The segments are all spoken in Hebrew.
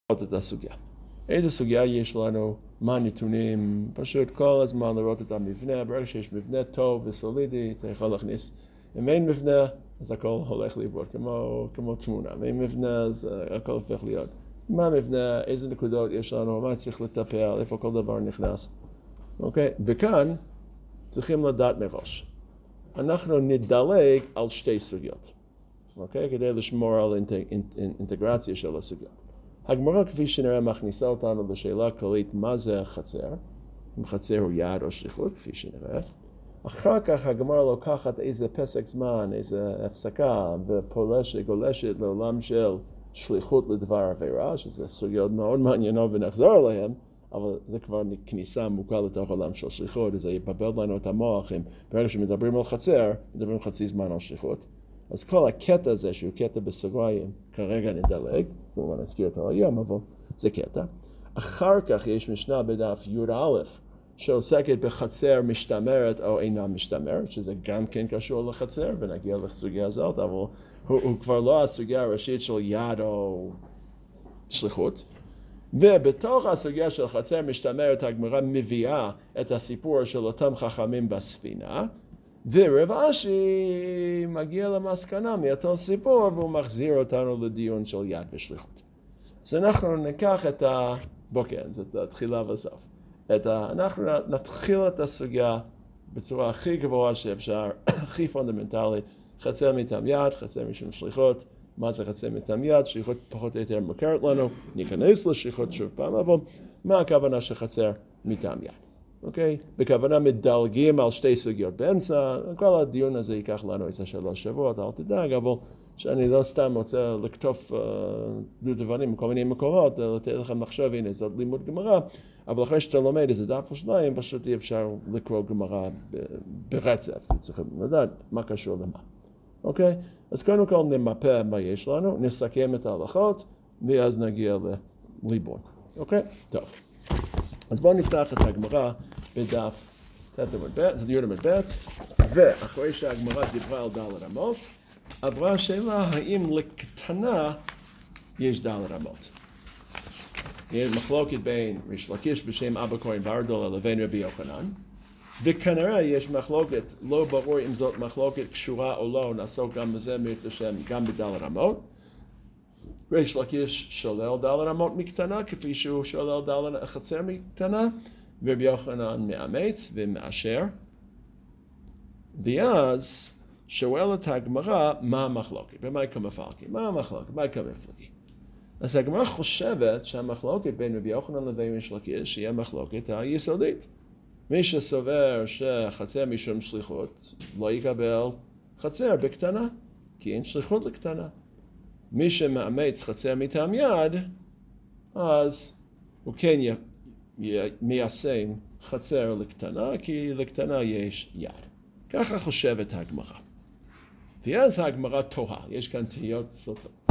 את הסוגיה. איזו סוגיה יש לנו? מה הנתונים? פשוט כל הזמן לראות את המבנה. ברגע שיש מבנה טוב וסולידי, אתה יכול להכניס. אם אין מבנה, אז הכל הולך לאיבוד, כמו תמונה. אם אין מבנה, אז הכל הופך להיות. מה המבנה? איזה נקודות יש לנו? מה צריך לטפל? איפה כל דבר נכנס? אוקיי? וכאן צריכים לדעת מראש. אנחנו נדלג על שתי סוגיות. אוקיי? כדי לשמור על אינטגרציה של הסוגיות. הגמרא כפי שנראה מכניסה אותנו לשאלה כללית מה זה חצר, אם חצר הוא יעד או שליחות כפי שנראה. אחר כך הגמרא לוקחת איזה פסק זמן, איזה הפסקה ופולשת, גולשת לעולם של שליחות לדבר עבירה, שזה סוגיות מאוד מעניינות ונחזור אליהן, אבל זה כבר כניסה עמוקה לתוך עולם של שליחות, זה יבלבל לנו את המוח, ברגע שמדברים על חצר, מדברים חצי זמן על שליחות. אז כל הקטע הזה, שהוא קטע בסוגריים, כרגע נדלג, כמובן נזכיר אותו היום, אבל זה קטע. אחר כך יש משנה בדף י"א, שעוסקת בחצר משתמרת או אינה משתמרת, שזה גם כן קשור לחצר, ונגיע לסוגיה הזאת, אבל הוא כבר לא הסוגיה הראשית של יד או שליחות. ובתוך הסוגיה של חצר משתמרת, הגמרא מביאה את הסיפור של אותם חכמים בספינה, ורב אשי מגיע למסקנה מאותו סיפור, והוא מחזיר אותנו לדיון של יד ושליחות. אז אנחנו ניקח את כן, זאת התחילה והסוף. אנחנו נתחיל את הסוגיה בצורה הכי גבוהה שאפשר, הכי פונדמנטלית, חצר מטעם יד, חצר משום שליחות. מה זה חצר מטעם יד? שליחות פחות או יותר מוכרת לנו, ניכנס לשליחות שוב פעם, אבל מה הכוונה של חצר מטעם יד? אוקיי? בכוונה מדלגים על שתי סוגיות באמצע, כל הדיון הזה ייקח לנו איזה 3 שבועות, אל תדאג, אבל שאני לא סתם רוצה לקטוף דברים מכל מיני מקומות, לתת לכם לחשוב, הנה, זאת לימוד גמרא, אבל אחרי שאתה לומד איזה דף או שניים, פשוט אי אפשר לקרוא גמרא ברצף, כי צריכים לדעת מה קשור למה. אוקיי? אז קודם כל נמפה מה יש לנו, נסכם את ההלכות, ואז נגיע לליבון. אוקיי? טוב. אז בואו נפתח את הגמרא בדף י"ב, ואחרי שהגמרא דיברה על ד' אמות, עברה השאלה האם לקטנה יש ד' אמות. יש מחלוקת בין ריש לקיש בשם אבא כהן ברדלא לבין רבי יוחנן, וכנראה יש מחלוקת, לא ברור אם זאת מחלוקת קשורה או לא, נעסוק גם בזה מרצה השם, גם בד' אמות. ריש לקיש שולל ד' אמות מקטנה, כפי שהוא שולל חצר מקטנה, ורבי יוחנן מאמץ ומאשר. ואז שואלת הגמרא מה המחלוקת, במה כמפלגים, מה המחלוקת, מה כמפלגים. אז הגמרא חושבת שהמחלוקת בין רבי יוחנן לבין ריש לקיש היא המחלוקת היסודית. מי שסובר שחצר משום שליחות לא יקבל חצר בקטנה, כי אין שליחות לקטנה. מי שמאמץ חצר מטעם יד, אז הוא כן מיישם חצר לקטנה, כי לקטנה יש יד. ככה חושבת הגמרא. ואז הגמרא תוהה, יש כאן תהיות סותרות.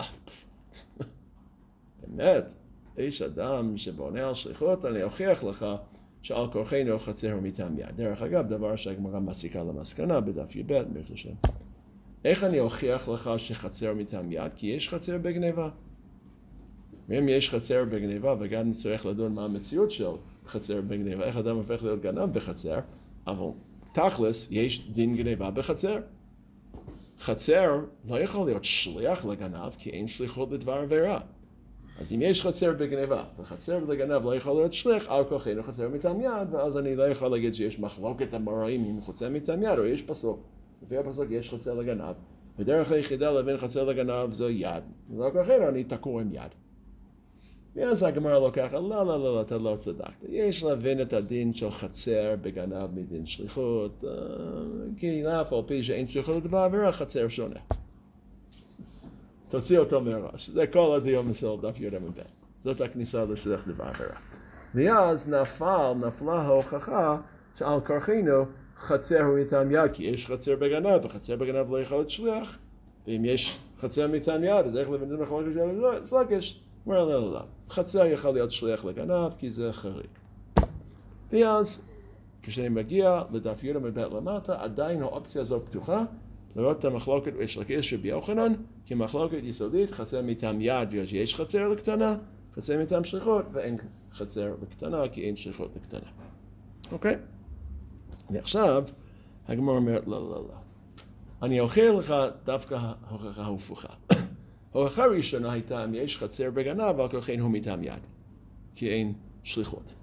באמת, יש אדם שבונה על שליחות, אני אוכיח לך שעל כורחנו חצר הוא מטעם יד. דרך אגב, דבר שהגמרא מסיקה למסקנה בדף י"ב, מרצה השם. איך אני אוכיח לך שחצר מטעם יד? כי יש חצר בגניבה. ואם יש חצר בגניבה, וגם נצטרך לדון מה המציאות של חצר בגניבה, איך אדם הופך להיות גנב בחצר, אבל תכלס יש דין גניבה בחצר. חצר לא יכול להיות שליח לגנב, כי אין שליחות לדבר עבירה. אז אם יש חצר בגניבה, וחצר לגנב לא יכול להיות שליח, על כורחנו חצר מטעם יד, ואז אני לא יכול להגיד שיש מחלוקת אמוראים אם חצר מטעם יד, או יש פסוק. לפי הפסוק יש חצר לגנב, ודרך היחידה לבין חצר לגנב זו יד. ולא כורחנו אני תקוע עם יד. ואז הגמרא לוקחת, לא, אתה לא צדקת. יש להבין את הדין של חצר בגנב מדין שליחות, כי אף על פי שאין שליחות לדבר עבירה, חצר שונה. תוציא אותו מראש. זה כל הדיון של דף י"ב. זאת הכניסה לשליח דבר עבירה. ואז נפלה ההוכחה שעל כורחנו חצר הוא מטעם יד, כי יש חצר בגנב, וחצר בגנב לא יכול להיות שליח. ואם יש חצר מטעם יד, אז איך לבן מחלוקת של לקיש? אומר לא. חצר יכול להיות שליח לגנב, כי זה חריג. ואז, כשאני מגיע לדף י"ב למטה, עדיין האופציה הזו פתוחה, לראות את המחלוקת ריש לקיש רבי יוחנן, כי מחלוקת יסודית, חצר מטעם יד, ויש חצר לקטנה, חצר מטעם שליחות, ואין חצר בקטנה, כי אין שליחות בקטנה. אוקיי? ועכשיו, הגמרא אומרת, לא. אני אוכיח לך דווקא הוכחה הפוכה. ההוכחה הראשונה הייתה, אם יש חצר בגנב, על כן הוא מטעם יד, כי אין שליחות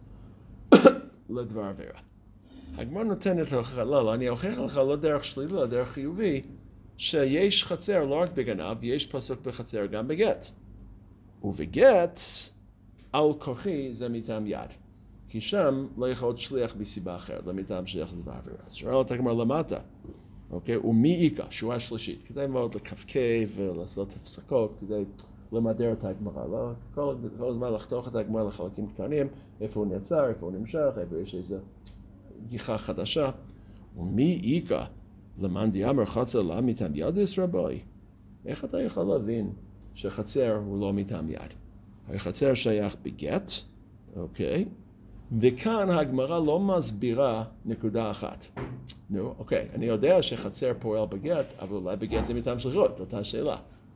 לדבר עבירה. הגמרא נותנת הוכחה, לא, אני אוכיח לך לא דרך שלילי, אלא דרך חיובי, שיש חצר לא רק בגנב, יש פסוק בחצר גם בגט. ובגט, על כוחי זה מטעם יד. כי שם לא יכול להיות שליח בסיבה אחרת, לא מטעם שליח לדבר עבירה. אז שואלת הגמרא למטה, אוקיי? ומי איכה, שורה שלישית. כדאי מאוד לקפקי ולעשות הפסקות, כדי למדר את הגמרא. לא? כל הזמן לחתוך את הגמרא לחלקים קטנים, איפה הוא נעצר, איפה הוא נמשך, איפה יש איזו גיחה חדשה. ומי איכה, למאן דאמר חצר לא מטעם יד רבוי? איך אתה יכול להבין שחצר הוא לא מטעם יד? החצר שייך בגט, אוקיי? וכאן הגמרא לא מסבירה נקודה אחת. נו, אוקיי, אני יודע שחצר פועל בגט, אבל אולי בגט זה מטעם שליחות, אותה שאלה.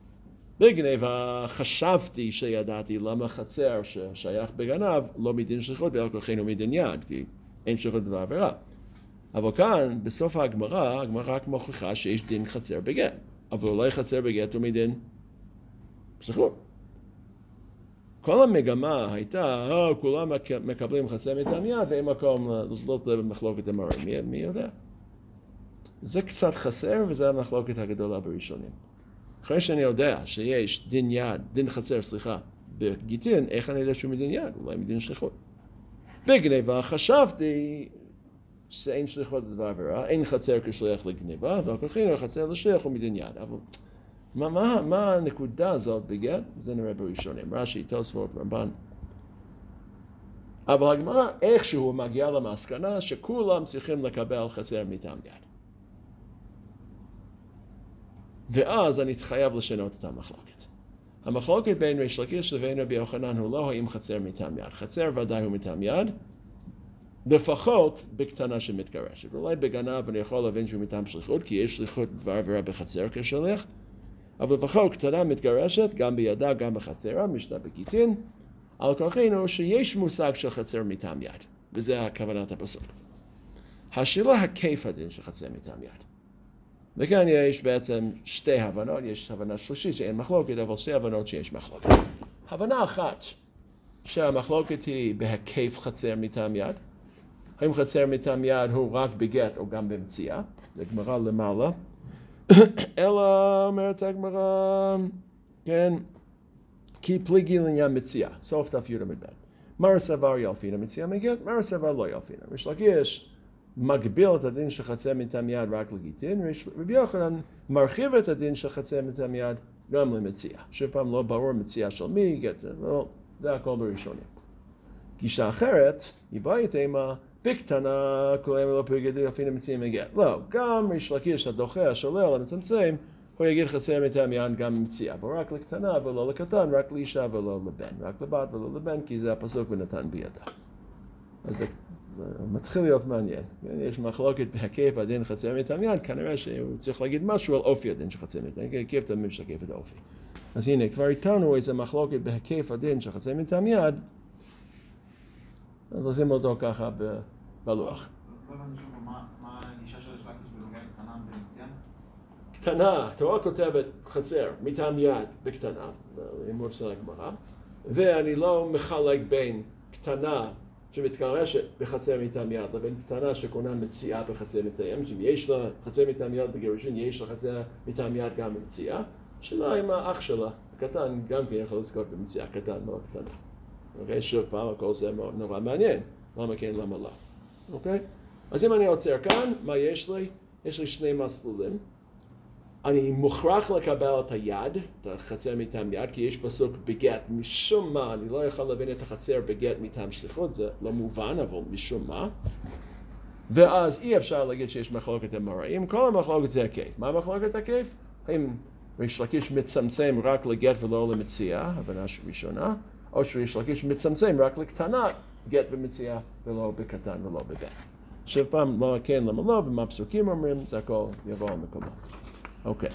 בגנבה חשבתי שידעתי למה חצר ששייך בגנב לא מדין שליחות ועל כוחנו מדין יד, כי אין שליחות דבר עבירה. אבל כאן, בסוף הגמרא רק מוכיחה שיש דין חצר בגט, אבל אולי חצר בגט הוא מדין שליחות. כל המגמה הייתה, כולם מקבלים חצר מטעם יד, ואין מקום לזלות למחלוקת אמרים. מי יודע? זה קצת חסר, וזה המחלוקת הגדולה בראשונים. אחרי שאני יודע שיש דין חצר, בגיטין, איך אני יודע שהוא מדין יד? אולי מדין שליחות. בגניבה חשבתי שאין שליחות לדבר עבירה, אין חצר כשליח לגניבה, ועל כוחנו חצר לשליח הוא מדין יד. אבל מה הנקודה הזאת בגט? זה נראה בראשונים. רש"י, תוספות, רמב"ן. אבל הגמרא איכשהו מגיעה למסקנה שכולם צריכים לקבל חצר מטעם יד. ואז אני חייב לשנות את המחלוקת. המחלוקת בין ריש לקיש לבין רבי יוחנן הוא לא האם חצר מטעם יד. חצר ודאי הוא מטעם יד, לפחות בקטנה שמתגרשת. אולי בגנב אני יכול להבין שהוא מטעם שליחות, כי יש שליחות דבר עבירה בחצר כשליח, אבל לפחות קטנה מתגרשת, גם בידה, גם בחצרה, משנה בגיטין, על כוחנו שיש מושג של חצר מטעם יד, וזה הכוונת הפסוק. השאלה הכיף הדין של חצר מטעם יד. וכאן יש בעצם שתי הבנות, יש הבנה שלישית שאין מחלוקת, אבל שתי הבנות שיש מחלוקת. הבנה אחת, שהמחלוקת היא בהיקף חצר מטעם יד, האם חצר מטעם יד הוא רק בגט או גם במציאה, זה גמרא למעלה, אלא אומרת הגמרא, כן, כי פליגי לעניין מציאה, סוף דף י"ב. מר סבר ילפינה מציאה מגט, מר סבר לא ילפינה. ריש לקיש מגביל את הדין של חצר מטעם יד רק לגיטין, רבי יוחנן מרחיב את הדין של חצר מטעם יד גם למציאה. שוב פעם לא ברור מציאה של מי, גט, לא, זה הכל בראשונים. גישה אחרת, היא באה אימה, בקטנה, כולם לא פריגי ילפינה מציאה מגט. לא, גם ריש לקיש הדוחה, השולל, המצמצם, הוא יגיד חצר מטעם יד גם מציאה, אבל רק לקטנה ולא לקטן, רק לאישה ולא לבן, רק לבת ולא לבן, כי זה הפסוק ונתן בידה. אז זה מתחיל להיות מעניין. יש מחלוקת בהיקף הדין חצר מטעם יד, כנראה שהוא צריך להגיד משהו על אופי הדין של חצר מטעם יד, היקף תמיד משקף את האופי. אז הנה, כבר איתנו איזה מחלוקת בהיקף הדין של חצר מטעם יד, אז עושים אותו ככה בלוח. לא הבנתי שוב, מה הגישה של ריש לקיש בנוגע לקטנה ומציאה? קטנה, התורה כותבת חצר מטעם יד בקטנה, לימוד של הגמרא, ואני לא מחלק בין קטנה שמתגרשת בחצר מטעם יד לבין קטנה שקונה מציאה בחצר מטעם יד, אם יש לה חצר מטעם יד בגירושין, יש לה חצר מטעם יד גם במציאה, שאלה עם האח שלה, הקטן גם כן יכול לזכות במציאה, קטן מאוד קטנה. אוקיי, שוב פעם, הכל זה נורא מעניין, למה כן, למה לא. אוקיי? אז אם אני עוצר כאן, מה יש לי? יש לי שני מסלולים. אני מוכרח לקבל את היד, את החצר מטעם יד, כי יש פסוק בגט, משום מה, אני לא יכול להבין את החצר בגט מטעם שליחות, זה לא מובן, אבל משום מה. ואז אי אפשר להגיד שיש מחלוקת אמוראים, כל המחלוקת זה הכיף. מה מחלוקת הכיף? האם ריש לקיש מצמצם רק לגט ולא למציאה, הבנה ראשונה, או שריש לקיש מצמצם רק לקטנה, גט ומציאה, ולא בקטן ולא בבן. שוב פעם, לא כן, למה לא, ומה פסוקים אומרים, זה הכל יבוא על מקומו. אוקיי,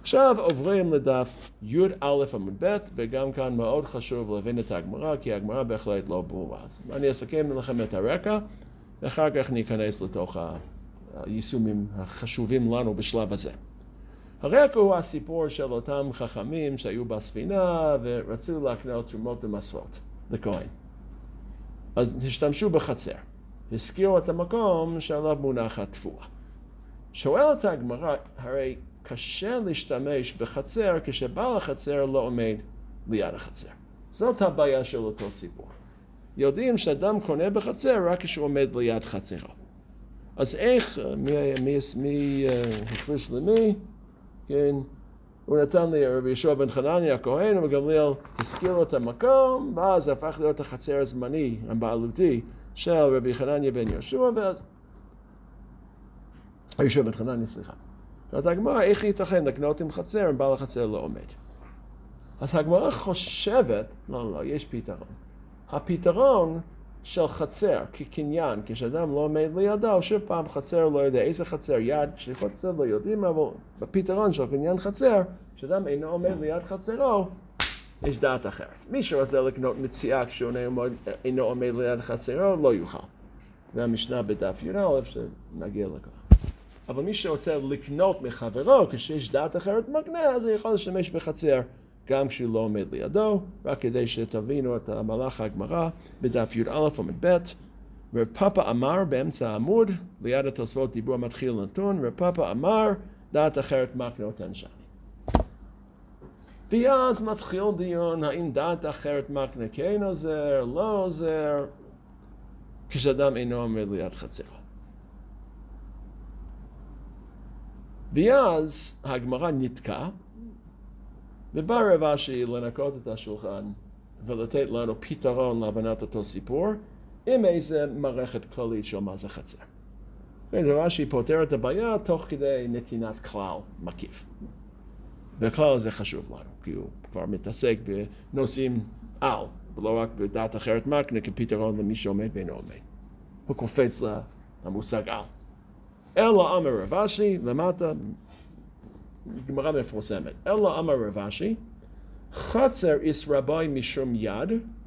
עכשיו עוברים לדף י"א עמוד ב', וגם כאן מאוד חשוב להבין את הגמרא, כי הגמרא בהחלט לא ברורה. אז אני אסכם לכם את הרקע, ואחר כך ניכנס לתוך היישומים החשובים לנו בשלב הזה. הרקע הוא הסיפור של אותם חכמים שהיו בספינה ורצו להקנות תרומות ומסורות לכהן. אז השתמשו בחצר, הזכירו את המקום שעליו מונחת תפורה. שואלת הגמרא, הרי קשה להשתמש בחצר כשבעל החצר לא עומד ליד החצר. זאת הבעיה של אותו סיפור. יודעים שאדם קונה בחצר רק כשהוא עומד ליד חצרו. אז איך, מי הפריש למי? כן, הוא נתן לי רבי יהושע בן חנניה הכהן, וגמליאל הזכיר את המקום, ואז הפך להיות החצר הזמני, הבעלותי, של רבי חנניה בן יהושע, ואז יהושע בן חנניה, סליחה. זאת הגמרא, איך ייתכן לקנות עם חצר, אם בעל החצר לא עומד? אז הגמרא חושבת, לא, יש פתרון. הפתרון של חצר כקניין, כשאדם לא עומד לידו, שוב פעם חצר לא יודע איזה חצר, יד שחצר לא יודעים, אבל בפתרון של קניין חצר, כשאדם אינו עומד ליד חצרו, יש דעת אחרת. מי שרוצה לקנות מציאה כשהוא אינו עומד ליד חצרו, לא יוכל. זה המשנה בדף י"א שנגיע לכך. אבל מי שרוצה לקנות מחברו, כשיש דעת אחרת מקנה, אז הוא יכול לשמש בחצר. גם כשהוא לא עומד לידו, רק כדי שתבינו את המהלך הגמרא, בדף י"א עמוד ב', רב פאפא אמר באמצע העמוד, ליד התוספות דיבור מתחיל נתון, רב פאפא אמר, דעת אחרת מקנה אותן שני. ואז מתחיל דיון, האם דעת אחרת מקנה כן עוזר, לא עוזר, כשאדם אינו עומד ליד חצרו. ואז הגמרא נתקע, ובא רב אשי לנקות את השולחן ולתת לנו פתרון להבנת אותו סיפור עם איזה מערכת כללית של מה זה חצר. רב אשי פותר את הבעיה תוך כדי נתינת כלל מקיף. בכלל זה חשוב לנו, כי הוא כבר מתעסק בנושאים על, ולא רק בדעת אחרת מקנה כפתרון למי שעומד ואינו עומד. הוא קופץ למושג על. אלא אמר רב אשי, למטה, גמרא מפורסמת. אלא אמר רב אשי, חצר ישרבוי משום יד,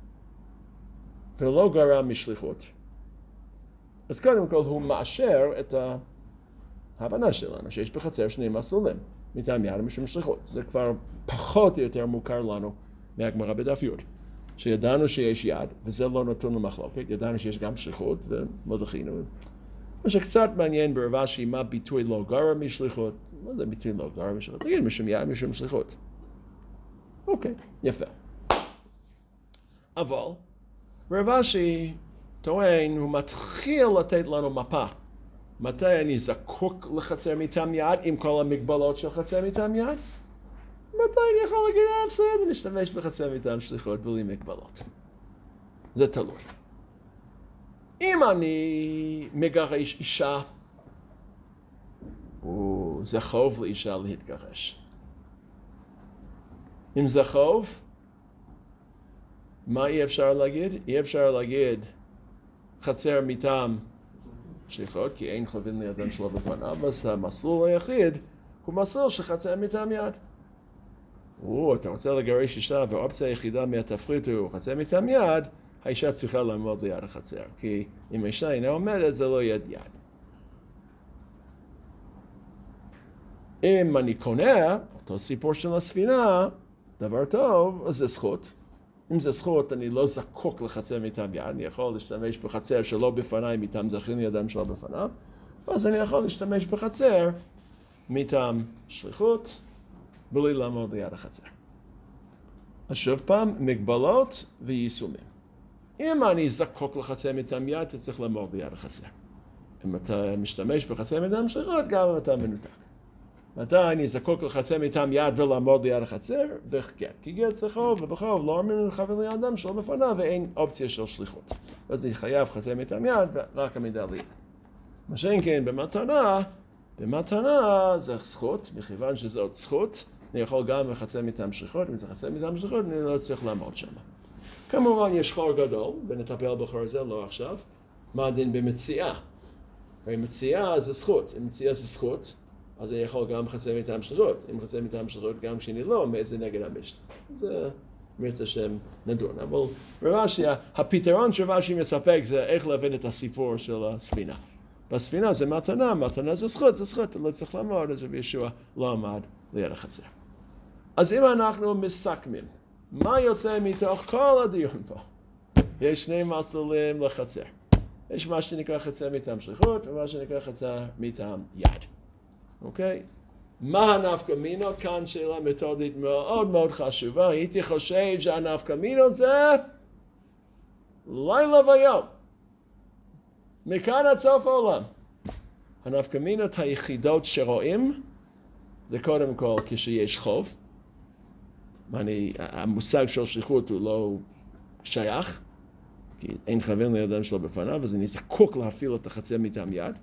ולא גרם משליחות. אז קודם כל הוא מאשר את ההבנה שלנו, שיש בחצר שני מסלולים, מטעם יד ומשום שליחות. זה כבר פחות או יותר מוכר לנו מהגמרא בדף י', שידענו שיש יד, וזה לא נתון למחלוקת, ידענו שיש גם שליחות, ולא דחינו. מה שקצת מעניין ברב אשי, מה ביטוי לא גרם משליחות? מה זה ביטוי לא גרם משליחות? תגיד, משום יד, משום שליחות. אוקיי, יפה. אבל רב אשי טוען, הוא מתחיל לתת לנו מפה. מתי אני זקוק לחצר מטעם יד עם כל המגבלות של חצר מטעם יד? מתי אני יכול להגיד, בסדר, נשתמש בחצר מטעם שליחות בלי מגבלות. זה תלוי. אם אני מגרש אישה, זה חוב לאישה להתגרש. אם זה חוב, מה אי אפשר להגיד? אי אפשר להגיד חצר מטעם שליחות, כי אין חובין לידם שלו בפניו, אז המסלול היחיד הוא מסלול שחצר מטעם יד. אתה רוצה לגרש אישה והאופציה היחידה מהתפריט הוא חצר מטעם יד, האישה צריכה לעמוד ליד החצר, כי אם האישה אינה עומדת זה לא יד יד. אם אני קונה, אותו סיפור של הספינה, דבר טוב, אז זה זכות. אם זה זכות, אני לא זקוק לחצר מטעם יד, אני יכול להשתמש בחצר שלא בפניי, מטעם זכין ידם שלא בפניו, אז אני יכול להשתמש בחצר מטעם שליחות, בלי לעמוד ליד החצר. אז שוב פעם, מגבלות ויישומים. אם אני זקוק לחצר מטעם יד, אתה צריך לעמוד ליד החצר. אם אתה משתמש בחצר מטעם שליחות, גם אם אתה מנותק. מתי אני זקוק לחצר מטעם יד ולעמוד ליד החצר? בחגת. כי גט זה חוב, ובחוב לא אמין לכוון לידם שלא בפניו, ואין אופציה של שליחות. אז אני חייב חצר מטעם יד, ורק עמידה ליד. מה שאין כן במתנה זה זכות, מכיוון שזאת זכות, אני יכול גם לחצר מטעם שליחות, אם זה חצר מטעם שליחות, אני לא צריך לעמוד שם. כמובן יש חור גדול, ונטפל בחור הזה לא עכשיו, מה הדין במציאה? הרי מציאה זה זכות, אם מציאה זה זכות, אז אני יכול גם חצר מטעם שליחות. אם חצר מטעם שליחות גם כשאני לא עומד, זה נגד המשנה. זה מרצה השם נדון. אבל רש"י, הפתרון שרש"י מספק זה איך להבין את הסיפור של הספינה. בספינה זה מתנה, מתנה זה זכות, אתה לא צריך לעמוד, אז רבי ישוע לא עמד ליד החצר. אז אם אנחנו מסכמים, מה יוצא מתוך כל הדיון פה? יש שני מסלולים לחצר. יש מה שנקרא חצר מטעם שליחות, ומה שנקרא חצר מטעם יד. אוקיי? מה הנפקא מינה? כאן שאלה מתודית מאוד מאוד חשובה. הייתי חושב שהנפקא מינה זה לילה ויום. מכאן עד סוף העולם. הנפקא מינות היחידות שרואים זה קודם כל כשיש חוב. המושג של שליחות הוא לא שייך, כי אין כוון לידם שלו בפניו, אז אני זקוק להפעיל את החצר מטעם יד.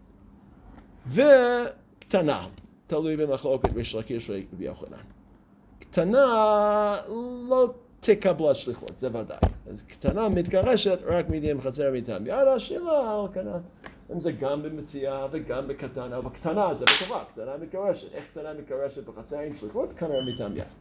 וקטנה, תלוי במחלוקת ריש לקיש ורבי יוחנן. קטנה לא תקבלה שליחות, זה ודאי. אז קטנה מתגרשת רק מידי חצר מטעם יד, השאלה על קטנה. אם זה גם במציאה וגם בקטנה, אבל קטנה זה בטובה, קטנה מתגרשת. איך קטנה מתגרשת בחצר עם שליחות? כנראה מטעם יד.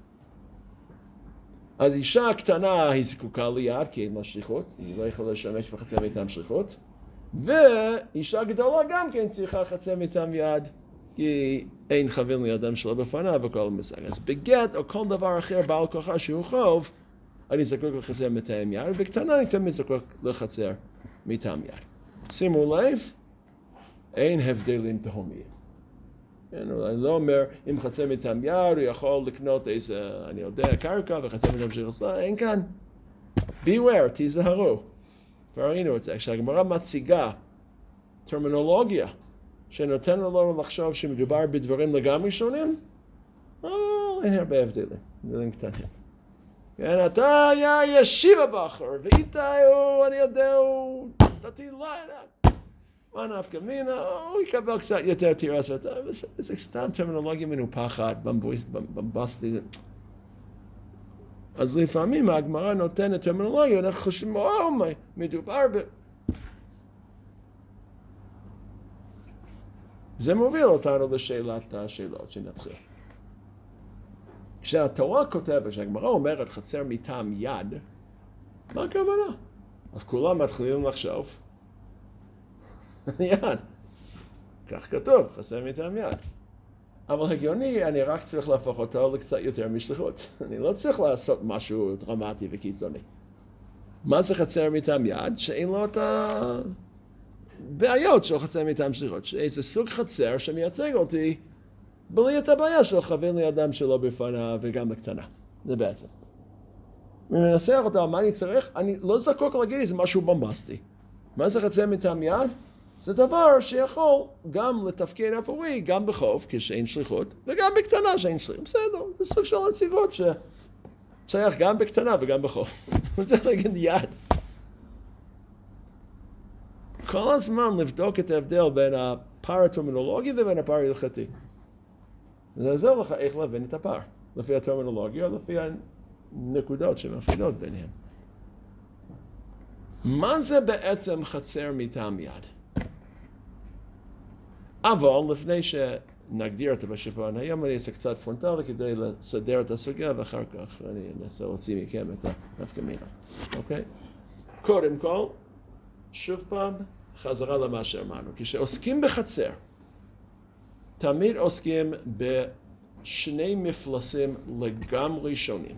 אז אישה קטנה היא זקוקה ליד, כי אין לה שליחות, היא לא יכולה לשמש בחצר מטעם שליחות. ואישה גדולה גם כן צריכה חצר מטעם יד, כי אין כוון לידם שלו בפניו וכל המושג. אז בגט או כל דבר אחר בעל כוחה שהוא חוב, אני זקוק לחצר מטעם יד, וקטנה אני תמיד זקוק לחצר מטעם יד. שימו לב, אין הבדלים תהומיים. אני לא אומר, אם חצר מטעם יד, הוא יכול לקנות איזה, אני יודע, קרקע וחצר מטעם שליחות, אין כאן. beware, תיזהרו. כבר ראינו את זה. כשהגמרא מציגה טרמינולוגיה שנותן לנו לחשוב שמדובר בדברים לגמרי שונים, אין הרבה הבדלים קטנים. כן, אתה היה ישיבה בחר, ואיתה הוא, אני יודע, הוא דתי לילה. מה נפקא מינה, הוא יקבל קצת יותר תירס, זה סתם טרמינולוגיה מנופחת, במבסטי. אז לפעמים הגמרא נותנת טרמינולוגיה, אנחנו חושבים, מדובר ב... זה מוביל אותנו לשאלת השאלות שנתחיל. כשהתורה כותבת, כשהגמרא אומרת חצר מטעם יד, מה הכוונה? אז כולם מתחילים לחשוב, יד. כך כתוב, חצר מטעם יד. אבל הגיוני, אני רק צריך להפוך אותו לקצת יותר משליחות. אני לא צריך לעשות משהו דרמטי וקיצוני. מה זה חצר מטעם יד? שאין לו את הבעיות של חצר מטעם שליחות. שאיזה סוג חצר שמייצג אותי בלי את הבעיה של כוון לידם שלו בפניו וגם בקטנה. זה בעצם. אני מנסח אותה, מה אני צריך? אני לא זקוק להגיד איזה משהו בומבסטי. מה זה חצר מטעם יד? זה דבר שיכול גם לתפקד עבורי, גם בחוב, כשאין שליחות, וגם בקטנה שאין שליחות. בסדר, זה סוג של נציגות ששייך גם בקטנה וגם בחוב. אני צריך להגיד יד. כל הזמן לבדוק את ההבדל בין הפער הטרמינולוגי ובין הפער ההלכתי. זה עוזר לך איך להבין את הפער, לפי הטרמינולוגיה, לפי הנקודות שמפרידות ביניהם. מה זה בעצם חצר מטעם יד? אבל לפני שנגדיר את הבשפון, היום אני אעשה קצת פרונטלי כדי לסדר את הסוגיה, ואחר כך אני אנסה להוציא מכם את הנפקא מינה. אוקיי? קודם כל, שוב פעם, חזרה למה שאמרנו. כשעוסקים בחצר, תמיד עוסקים בשני מפלסים לגמרי שונים.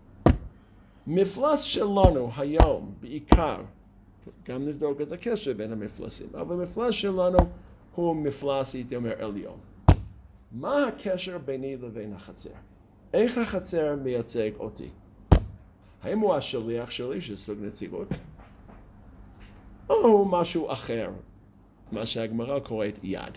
מפלס שלנו היום, בעיקר, גם נבדוק את הקשר בין המפלסים, אבל מפלס שלנו הוא מפלס, הייתי אומר, עליון. מה הקשר ביני לבין החצר? איך החצר מייצג אותי? האם הוא השליח שלי, שסוג נציגות? או הוא משהו אחר, מה שהגמרא קוראת יד?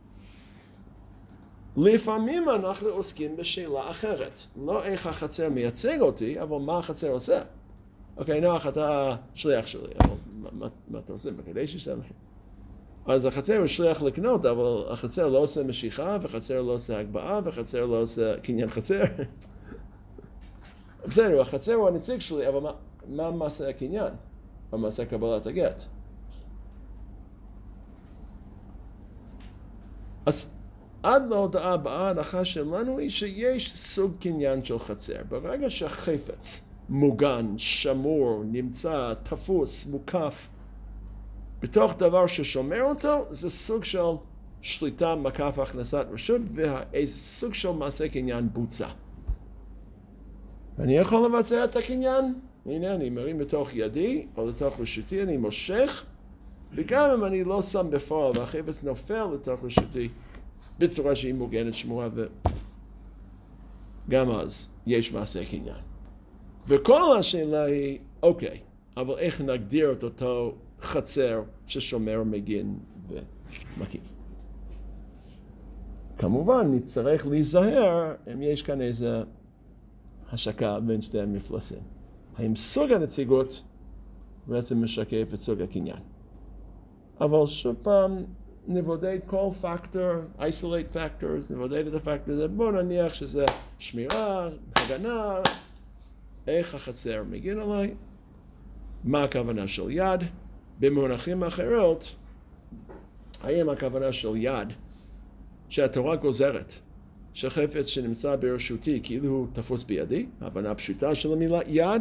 לפעמים אנחנו עוסקים בשאלה אחרת. לא איך החצר מייצג אותי, אבל מה החצר עושה. אוקיי, נוח, אתה שליח שלי, אבל מה אתה עושה? בכדי ששם. אז החצר הוא שליח לקנות, אבל החצר לא עושה משיכה, וחצר לא עושה הגבהה, וחצר לא עושה קניין חצר. בסדר, החצר הוא הנציג שלי, אבל מה מעשה הקניין? מה מעשה קבלת הגט? עד להודעה הבאה, ההנחה שלנו היא שיש סוג קניין של חצר. ברגע שהחפץ מוגן, שמור, נמצא, תפוס, מוקף, בתוך דבר ששומר אותו, זה סוג של שליטה מקף הכנסת רשות, ואיזה סוג של מעשה קניין בוצע. אני יכול לבצע את הקניין? הנה, אני מרים בתוך ידי, או לתוך רשותי, אני מושך, וגם אם אני לא שם בפועל, והחפץ נופל לתוך רשותי, בצורה שהיא מוגנת שמורה, וגם אז יש מעשה קניין. וכל השאלה היא, אוקיי, אבל איך נגדיר את אותו חצר ששומר, מגן ומקיף? כמובן, נצטרך להיזהר אם יש כאן איזה השקה בין שתי המפלסים. האם סוג הנציגות בעצם משקף את סוג הקניין. אבל שוב פעם, נבודד כל פקטור, isolate factors, נבודד את הפקטור הזה, בואו נניח שזה שמירה, הגנה, איך החצר מגן עליי, מה הכוונה של יד, במונחים אחרות, האם הכוונה של יד, שהתורה גוזרת, שחפץ שנמצא ברשותי כאילו הוא תפוס בידי, הבנה פשוטה של המילה יד,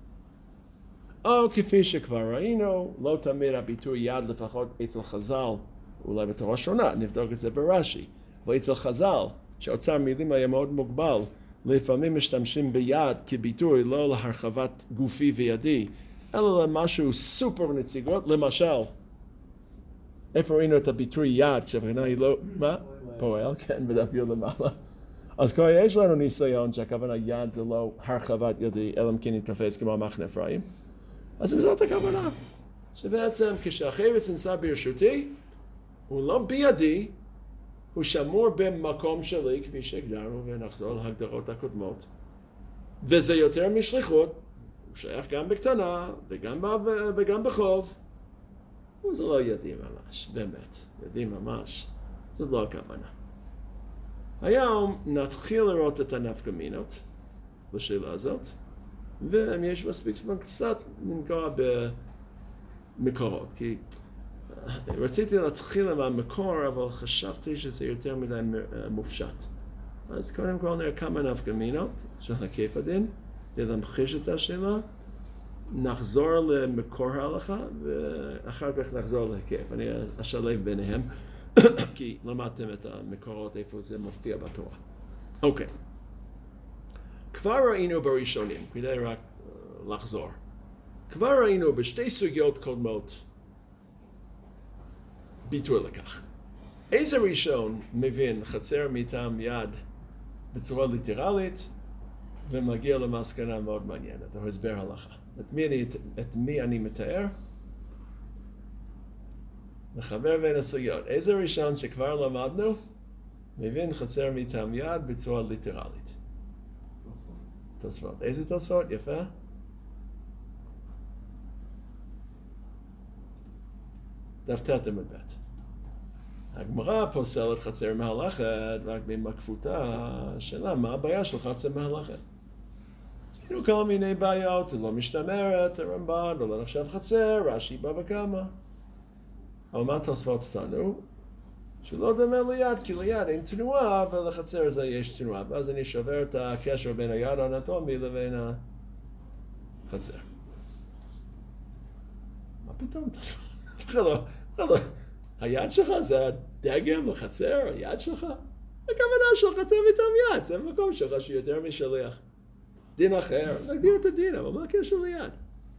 או כפי שכבר ראינו, לא תמיד הביטוי יד לפחות אצל חז"ל, אולי בתורה שונה, נבדוק את זה ברש"י, ואצל חז"ל, שאוצר מילים היה מאוד מוגבל, לפעמים משתמשים ביד כביטוי לא להרחבת גופי וידי, אלא למשהו סופר נציגות, למשל, איפה ראינו את הביטוי יד, כשהבחינה היא לא, מה? פועל, כן, בדף י' למעלה. אז כבר יש לנו ניסיון שהכוונה יד זה לא הרחבת ידי, אלא אם כן יתפס כמו המחנה אפרים. אז זאת הכוונה, שבעצם כשהחפץ נמצא ברשותי, הוא לא בידי, הוא שמור במקום שלי, כפי שהגדרנו, ונחזור להגדרות הקודמות. וזה יותר משליחות, הוא שייך גם בקטנה, וגם בחוב. וזה לא ידי ממש, באמת, ידי ממש, זאת לא הכוונה. היום נתחיל לראות את הנפקא מינות בשאלה הזאת, ואם יש מספיק זמן קצת ננגע במקורות, כי רציתי להתחיל עם המקור, אבל חשבתי שזה יותר מדי מופשט. אז קודם כל נראה כמה נפקא מינות של היקף הדין, כדי להמחיש את השאלה, נחזור למקור ההלכה, ואחר כך נחזור להיקף. אני אשלב ביניהם, כי למדתם את המקורות איפה זה מופיע בתורה. אוקיי. כבר ראינו בראשונים, כדי רק לחזור. כבר ראינו בשתי סוגיות קודמות ביטוי לכך. איזה ראשון מבין חצר מטעם יד בצורה ליטרלית ומגיע למסקנה מאוד מעניינת, או הסבר הלכה. את מי אני מתאר? מחבר בין הסוגיות. איזה ראשון שכבר למדנו מבין חצר מטעם יד בצורה ליטרלית? תוספות. איזה תוספות? יפה. דף ט' עמוד ב'. הגמרא פוסלת חצר מהלכת רק במקפותה שלה, מה הבעיה של חצר מהלכת? יש כל מיני בעיות, לא משתמרת, הרמב"ן, לא נחשב חצר, רש"י בא וכמה. אבל מה תוספות אותנו? שלא דומה ליד, כי ליד אין תנועה, ולחצר הזה יש תנועה. ואז אני שובר את הקשר בין היד האנטומי לבין החצר. מה פתאום תוספות? היד שלך זה הדגם לחצר, היד שלך? הכוונה של חצר מטעם יד, זה מקום שלך שיותר משליח. דין אחר, נגדיר את הדין, אבל מה הקשר ליד?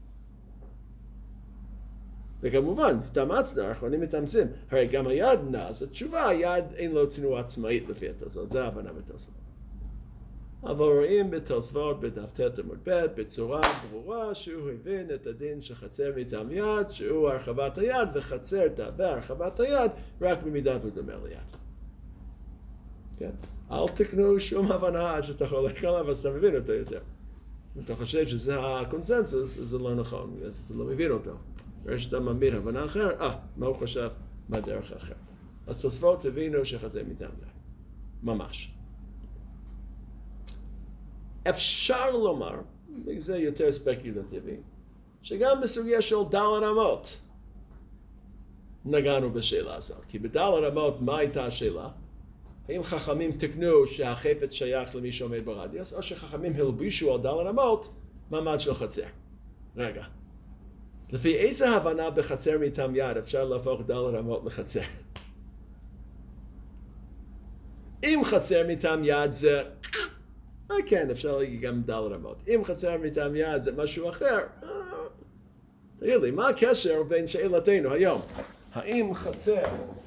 וכמובן, התאמצנו, האחרונים מתאמצים, הרי גם היד נע, אז התשובה, היד אין לו תנועה עצמאית לפי התוספות, זה ההבנה בתוספות. אבל רואים בתוספות בדף ט' עמוד ב' בצורה ברורה שהוא הבין את הדין שחצר מטעם יד, שהוא הרחבת היד, וחצר תהווה הרחבת היד רק במידה הוא דומה ליד. כן? אל תקנו שום הבנה עד שאתה חולק עליו, אז אתה מבין אותו יותר. אם אתה חושב שזה הקונסנזוס, זה לא נכון, אז אתה לא מבין אותו. אחרי שאתה ממיר הבנה אחרת, מה הוא חשב? מה דרך אחר? אז תוספות הבינו שחצר מטעם יד. ממש. אפשר לומר, וזה יותר ספקולטיבי, שגם בסוגיה של ד' אמות נגענו בשאלה הזאת. כי בד' אמות מה הייתה השאלה? האם חכמים תקנו שהחפץ שייך למי שעומד ברדיוס, או שחכמים הלבישו על ד' אמות מעמד של חצר. רגע. לפי איזה הבנה בחצר מטעם יד אפשר להפוך ד' אמות לחצר? אם חצר מטעם יד זה... כן, אפשר להגיד גם ד' אמות. אם חצר מטעם יד זה משהו אחר, תגיד לי, מה הקשר בין שאלתנו היום? האם חצר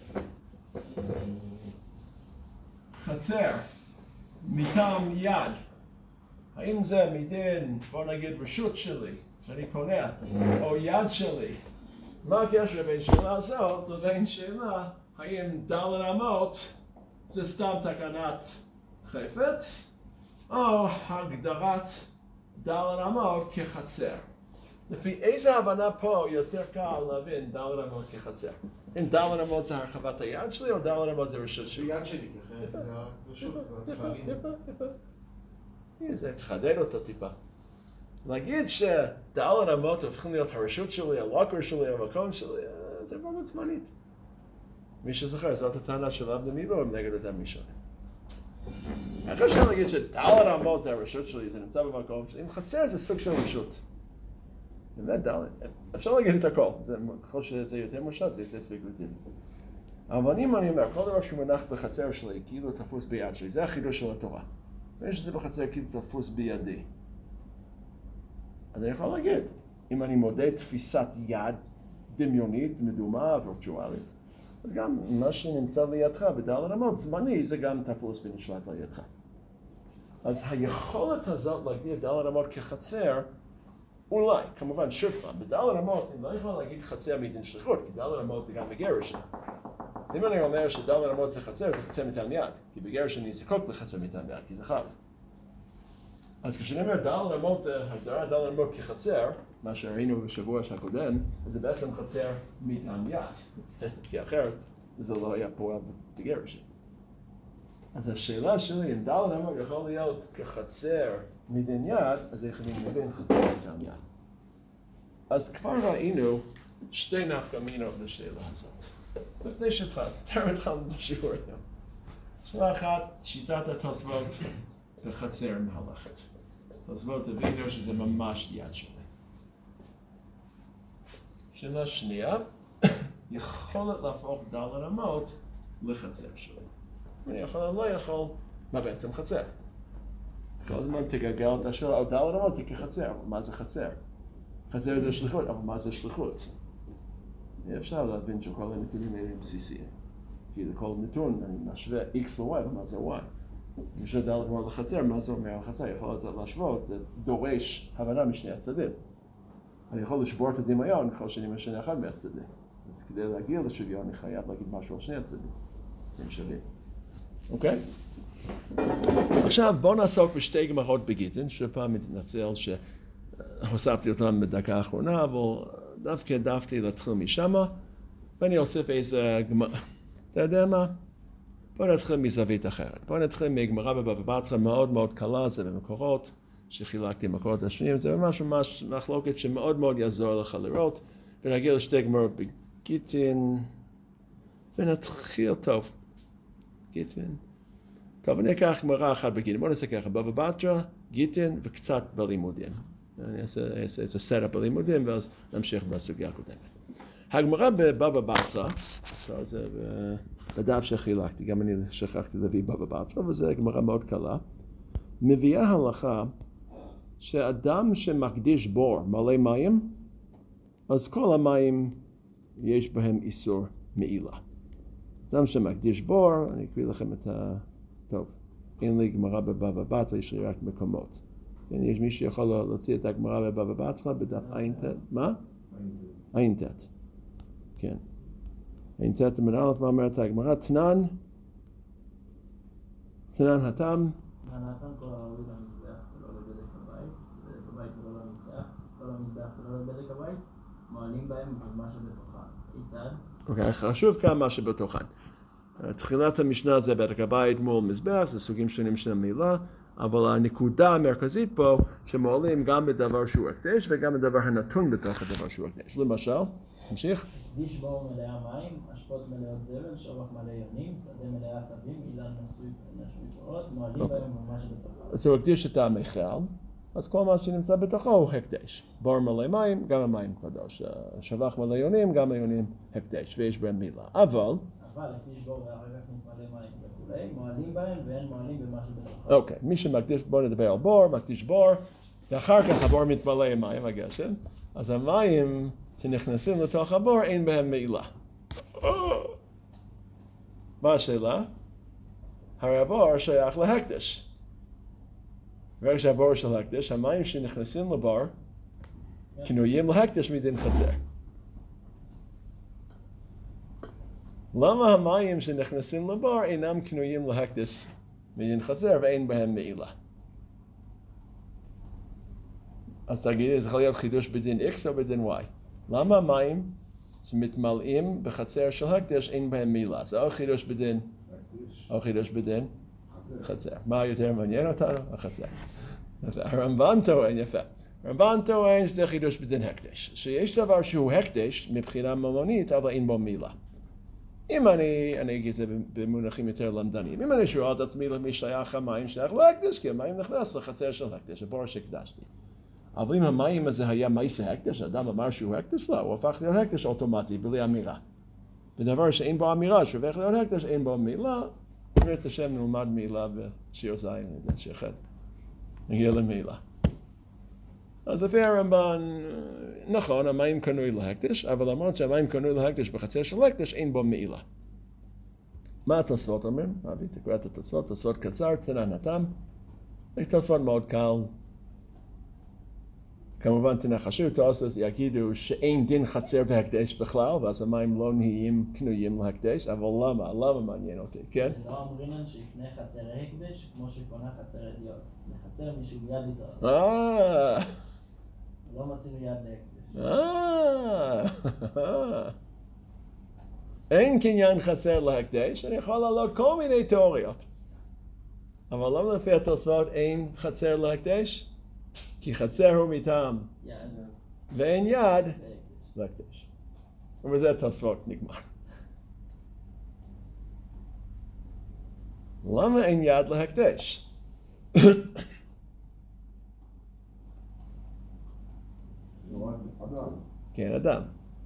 מטעם יד, האם זה מדין, בוא נגיד, רשות שלי, שאני קונה, או יד שלי? מה הקשר בין שאלה הזאת לבין שאלה, האם ד' אמות זה סתם תקנת חפץ, או הגדרת ד' אמות כחצר? לפי איזה הבנה פה יותר קל להבין ד' אמות כחצר? אם ד' אמות זה הרחבת היד שלי, או ד' אמות זה רשות שלי? יד שלי, כי אחרת זה הרשות, יפה. זה תחדד אותו טיפה. להגיד שד' אמות הופכים להיות הרשות שלי, הלוקר שלי, המקום שלי, זה מאוד זמנית. מי שזוכר, זאת הטענה של עבד המילואים נגד אותם מישהו. איך אפשר להגיד שד' אמות זה הרשות שלי, זה נמצא במקום שלי, אם חצר זה סוג של רשות. באמת ד', אפשר להגיד את הכל, ככל שזה יותר מושט, זה יותר ספקולטיבי. אבל אם אני אומר, כל דבר שמונח בחצר שלי, כאילו תפוס ביד שלי, זה החידוש של התורה. ויש את זה בחצר כאילו תפוס בידי. אז אני יכול להגיד, אם אני מודד תפיסת יד דמיונית, מדומה, וירטואלית, אז גם מה שנמצא לידך בד' אמות זמני, זה גם תפוס ונשלט לידך. אז היכולת הזאת להגדיר ד' אמות כחצר, אולי, כמובן, שוב פעם, בד' אמות אני לא יכול להגיד חצר מדין שליחות, כי ד' אמות זה גם בגירושין. אז אם אני אומר שד' אמות זה חצר, זה חצר מטעם יד, כי בגירושין אני זקוק לחצר מטעם יד, כי זה חב. אז כשאני אומר ד' אמות זה הגדרת ד' אמות כחצר, מה שראינו בשבוע הקודם, זה בעצם חצר מטעם יד, כי אחרת זה לא היה פועל בגירושין. אז השאלה שלי, אם ד' אמות יכול להיות כחצר מדין יד, אז איך אני מבין חצר מטעם יד. אז כבר ראינו שתי נפקא מינות לשאלה הזאת. לפני שהתחלנו בשיעור היום. שאלה אחת, שיטת התוספות בחצר מהלכת. תוספות הבינו שזה ממש יד שלי. שאלה שנייה, יכולת להפוך ד' אמות לחצר שלי. אני יכול או לא יכול, מה בעצם חצר? כל הזמן תגלגל את השאלה, ד' אמות זה כחצר, אבל מה זה חצר? חצר זה שליחות, אבל מה זה שליחות? אפשר להבין שכל הנתונים האלה הם בסיסיים. כי לכל נתון אני משווה X ל-Y, ומה זה Y? אם יש ד' אמות לחצר, מה זה אומר לחצר? יכול להשוות, זה דורש הבנה משני הצדדים. אני יכול לשבור את הדמיון ככל שאני משנה אחד מהצדדים. אז כדי להגיע לשוויון, אני חייב להגיד משהו על שני הצדדים. זה שווים. אוקיי? עכשיו בואו נעסוק בשתי גמרות בגיטין, שפעם מתנצל שהוספתי אותם בדקה האחרונה, אבל דווקא העדפתי להתחיל משם, ואני אוסיף איזה גמרא, אתה יודע מה? בואו נתחיל מזווית אחרת. בואו נתחיל מגמרא בבבא בתרא מאוד מאוד קלה, זה במקורות, שחילקתי מקורות השניים, זה ממש מחלוקת שמאוד מאוד יעזור לך לראות, ונגיע לשתי גמרות בגיטין, ונתחיל טוב. גיטין. טוב, אני אקח גמרא אחת בגיטין. בואו נעשה ככה, בבא בתרא, גיטין וקצת בלימודים. אני אעשה איזה סטאפ בלימודים, ואז נמשיך בסוגיה הקודמת. הגמרא בבבא בתרא, זה בדף שחילקתי, גם אני שכחתי להביא בבא בתרא, וזה גמרא מאוד קלה, מביאה הלכה שאדם שמקדיש בור מלא מים, אז כל המים יש בהם איסור מעילה. אדם שמקדיש בור, אני אקריא לכם את טוב, אין לי גמרא בבבא בתרא, יש לי רק מקומות. יש מי שיכול להוציא את הגמרא בבבא בתרא בדף ע"ט, מה? ע"ט. כן. ע"ט עמוד א', מה אומרת הגמרא? תנן התם. כל הערבית המזבח ולא לבדק הבית, בדק הבית ולא למזבח, לא למזבח ולא לבדק הבית, מועלים בהם מה שבתוכן. כיצד? אוקיי, חשוב כאן מה שבתוכן. תחילת המשנה זה בדק הבית מול מזבח, זה סוגים שונים של המילה, אבל הנקודה המרכזית פה, שמועלים גם בדבר שהוא הקדש, וגם בדבר הנתון בתוך הדבר שהוא הקדש. למשל, נמשיך. הקדיש בור מלאה מים, אשפות מלאות זבל, שובך מלא יונים, שדה מלאה עשבים, אילן נשוי פירות, מועלים בהם ממש בתוכו. אז הוא הקדיש את המכל, אז כל מה שנמצא בתוכו הוא הקדש. בור מלא מים, גם המים קדוש. שובך מלא יונים, גם היונים הקדש, ויש בהם מילה. אבל הקדיש בור ואחר כך מתמלא מים וכולי, מועלים בהם ואין מועלים במה שבתוכו. אוקיי, מי שמקדיש, בוא נדבר על בור, מקדיש בור, ואחר כך הבור מתמלא עם מים, הגשם, אז המים שנכנסים לתוך הבור אין בהם מעילה. מה השאלה? הרי הבור שייך להקדש. ברגע שהבור של הקדש, המים שנכנסים לבור כינויים להקדש מדין חצר. למה המים שנכנסים לבור אינם כינויים להקדש מדין חצר ואין בהם מעילה? אז תגידי, זה יכול להיות חידוש בדין X או בדין Y. למה המים שמתמלאים בחצר של הקדש אין בהם מעילה? זה או חידוש בדין או חידוש בדין חצר. מה יותר מעניין אותנו? החצר. הרמב"ן טוען, יפה. הרמב"ן טוען שזה חידוש בדין הקדש. שיש דבר שהוא הקדש מבחינה ממונית, אבל אין בו מעילה. אם אני אגיד את זה במונחים יותר למדניים, אם אני שואל את עצמי למי שייך המים שייך להקדש, כי המים נכנס לחצר של הקדש, הבור שהקדשתי. אבל אם המים הזה היה מעשה הקדש, האדם אמר שהוא הקדש, לא, הוא הפך להיות הקדש אוטומטי, בלי אמירה. בדבר שאין בו אמירה, שהופך להיות הקדש, אין בו מילה, ברצת השם נלמד מילה בשיר זין, שיר ח' נגיע למילה. אז לפי הרמב"ן, נכון, המים קנוי להקדש, אבל למרות שהמים קנוי להקדש בחצר של הקדש, אין בו מעילה. מה התוספות אומרים? אבי, תקרא את התוספות, תוספות קצר, צנענתם. יש תוספות מאוד קל. כמובן תנחשו, תוספות יגידו שאין דין חצר בהקדש בכלל, ואז המים לא נהיים קנויים להקדש, אבל למה? למה מעניין אותי, כן? לא אמרינן שיקנה חצר הקדש כמו שקונה חצר אדיוט. לחצר מישהו יד איתו. לא מצינו יד להקדש. אין קניין חצר להקדש, אני יכול להעלות כל מיני תיאוריות. אבל למה לפי התוספות אין חצר להקדש? כי חצר הוא מטעם ואין יד להקדש. ובזה התוספות נגמר. למה אין יד להקדש? כן, אדם.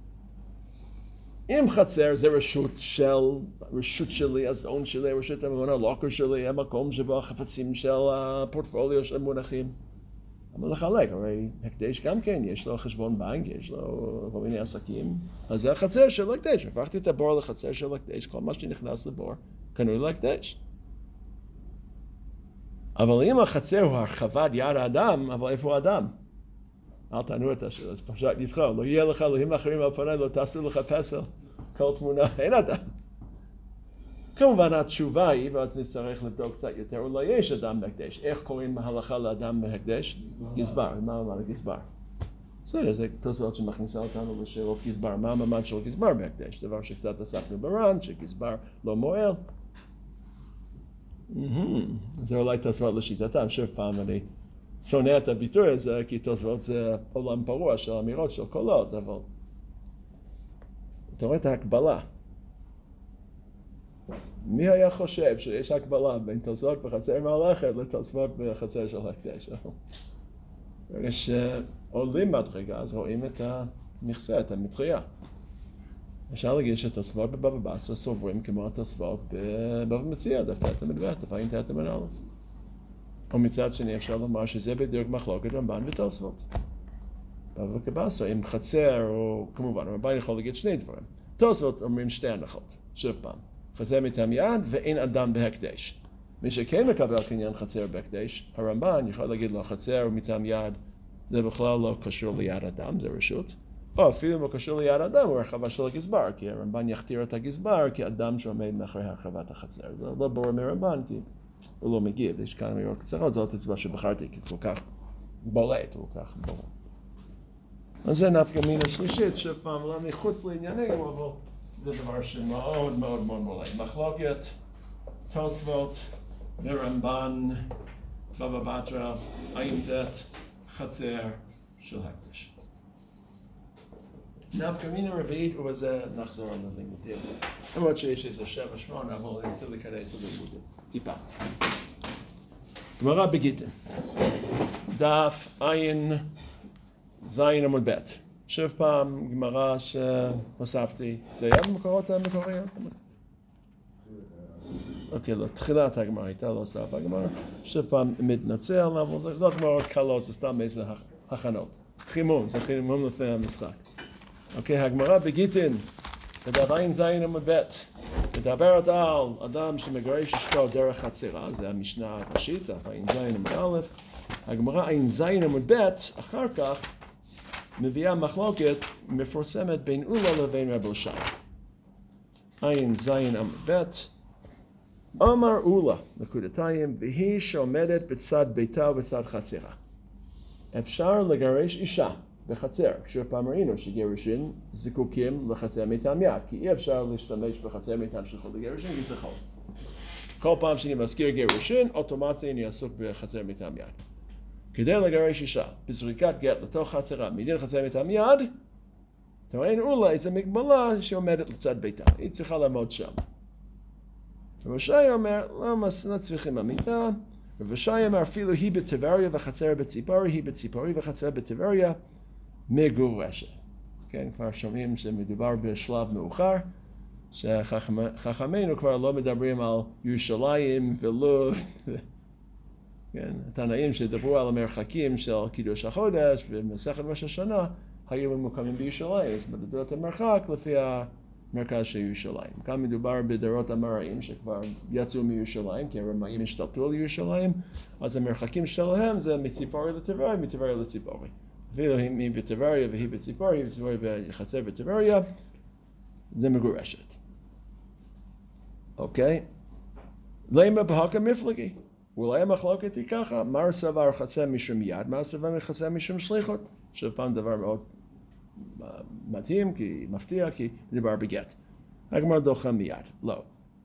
אם חצר זה רשות שלי, הזון שלי, רשות הממונה, הלוקר שלי, המקום שבו החפצים של הפורטפוליו של המונחים. אבל לחלק, הרי הקדש גם כן, יש לו חשבון בנק, יש לו כל מיני עסקים, אז זה החצר של הקדש, הפכתי את הבור לחצר של הקדש, כל מה שנכנס לבור, קנוי להקדש. אבל אם החצר הוא הרחבת יד האדם, אבל איפה האדם? אל תענו את השאלה, אז פשוט נדחו, לא יהיה לך אלוהים אחרים על פניי, לא תעשו לך פסל, כל תמונה, אין אדם. כמובן התשובה היא, ואז נצטרך לבדוק קצת יותר, אולי יש אדם בהקדש. איך קוראים בהלכה לאדם בהקדש? גזבר. מה אמר גזבר? בסדר, זה תוספות שמכניסה אותנו לשאלות גזבר. מה המעמד של גזבר בהקדש? דבר שקצת עסקנו בר"ן, שגזבר לא מועל. זה אולי תוספות לשיטתם. שוב פעם, אני שונא את הביטוי הזה, כי תוספות זה עולם פרוע של אמירות של קולות, אבל אתה רואה את ההקבלה. מי היה חושב שיש הקבלה בין תוספות בחצר מהלכת לתוספות בחצר של הקדש? ברגע שעולים מדרגה, אז רואים את המכסה, את המטריה. אפשר להגיד שתוספות בבבא בסרה סוברים כמו התוספות בבבא מציעא, דף ט' עמוד ב', דף ע' ט' עמוד א'. ומצד שני אפשר לומר שזה בדיוק מחלוקת רמב"ן ותוספות. בבבא בסרה, אם חצר, או כמובן, רמב"ן יכול להגיד שני דברים. תוספות אומרים שתי הנחות, שוב פעם. חצר מטעם יד ואין אדם בהקדש. מי שכן מקבל קניין חצר בהקדש, הרמב"ן יכול להגיד לו חצר מטעם יד, זה בכלל לא קשור ליד אדם, זה רשות. או אפילו לא קשור ליד אדם, הוא הרחבה של הגזבר, כי הרמב"ן יכתיר את הגזבר כאדם שעומד מאחורי הרחבת החצר. זה לא ברור מרמב"ן, כי הוא לא מגיב, יש כאן אמירות קצרות, זאת הסיבה שבחרתי, כי כל כך בולט, כל כך ברור. אז זה נפקא מינה שלישית, שוב פעם, לא מחוץ לענייננו, אבל זה דבר שמאוד מאוד מאוד בולט. מחלוקת תוספות ורמב"ן בבא בתרא, עין ט', חצר של הקדש. נפקא מינה רביעית, ובזה נחזור על הלימודים. למרות שיש איזה 7-8, אבל אני רוצה להיכנס ללימודים. טיפה. גמרא בגיטין. דף עין זין עמוד ב'. שוב פעם גמרא שהוספתי. זה היה במקורות המקוריות? אוקיי, לא, תחילת הגמרא הייתה לא סוף הגמרא. שוב פעם מתנצל, אבל זה לא גמרות קלות, זה סתם איזה הכנות. חימום, זה חימום לפני המשחק. אוקיי, הגמרא בגיטין, בדף עין זין עמוד ב', מדברת על אדם שמגרש אשתו דרך חצרה, זה המשנה הראשית, דף עין זין עמוד א', הגמרא עין זין עמוד ב', אחר כך מביאה מחלוקת מפורסמת בין אולה לבין רב אשי. עין זין עמוד ב', אמר אולה, נקודתיים, והיא שעומדת בצד ביתה ובצד חצרה. אפשר לגרש אישה בחצר. שוב פעם ראינו שגירושין זקוקים לחצר מטעם יד, כי אי אפשר להשתמש בחצר מטעם שליחות לגירושין, כי צריך חול. כל פעם שאני מזכיר גירושין, אוטומטי אני עסוק בחצר מטעם יד. כדי לגרש אישה, בזריקת גט לתוך חצרה, מדין חצר מטעם יד, תראין אולי איזו מגבלה שעומדת לצד ביתה, היא צריכה לעמוד שם. רב אשי אומר, למה לא צריכים המיטה? רב אשי אומר, אפילו היא בטבריה וחצר בציפורי, היא בציפורי וחצר בטבריה, מגורשת. כן, כבר שומעים שמדובר בשלב מאוחר, שחכמינו כבר לא מדברים על ירושלים ולוד, כן, התנאים שדברו על המרחקים של קידוש החודש במסכת ראש השנה, היו ממוקמים בירושלים, אז מדדו את המרחק לפי המרכז של ירושלים. כאן מדובר בדורות אמראים שכבר יצאו מירושלים, כי הרמאים השתלטו על ירושלים, אז המרחקים שלהם זה מציפורי לטבריה, מטבריה לציפורי. אפילו אם היא בטבריה והיא בציפורי, וציפורי וחצר בטבריה, זה מגורשת. אוקיי? למה בהקה מפלגי? אולי המחלוקת היא ככה, מר סבר חצר משום יד, מר סבר חצר משום שליחות. שוב פעם דבר מאוד מדהים, כי מפתיע, כי מדובר בגט. הגמרא דוחה מיד, לא.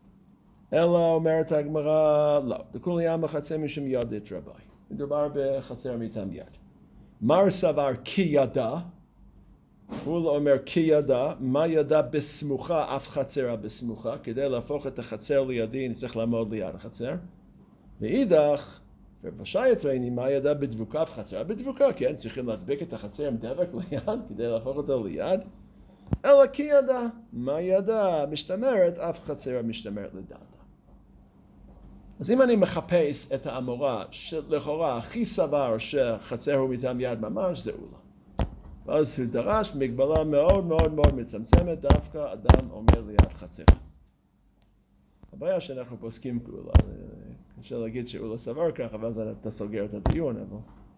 אלא אומרת הגמרא, לא. דכולי עלמא חצר משום יד דתרבי. מדובר בחצר מטעם יד. מר סבר כי ידע, הוא לא אומר כי ידע, מה ידע בסמוכה, אף חצרה בסמוכה, כדי להפוך את החצר לידי, אני צריך לעמוד ליד החצר. ואידך, רב אשי יטרני, מה ידע בדבוקה וחצרה בדבוקה, כן, צריכים להדבק את החצר עם דבק ליד, כדי להפוך אותו ליד. אלא כי ידע, מה ידע משתמרת, אף חצרה משתמרת לדעתה. אז אם אני מחפש את האמורה שלכאורה הכי סבר שחצר הוא מטעם יד ממש, זה אולה. ואז הוא דרש מגבלה מאוד מאוד מאוד מצמצמת, דווקא אדם עומד ליד חצרה. הבעיה שאנחנו פוסקים כאולה, קשה להגיד שאולה סבר ככה, ואז אתה סוגר את הדיון, אבל...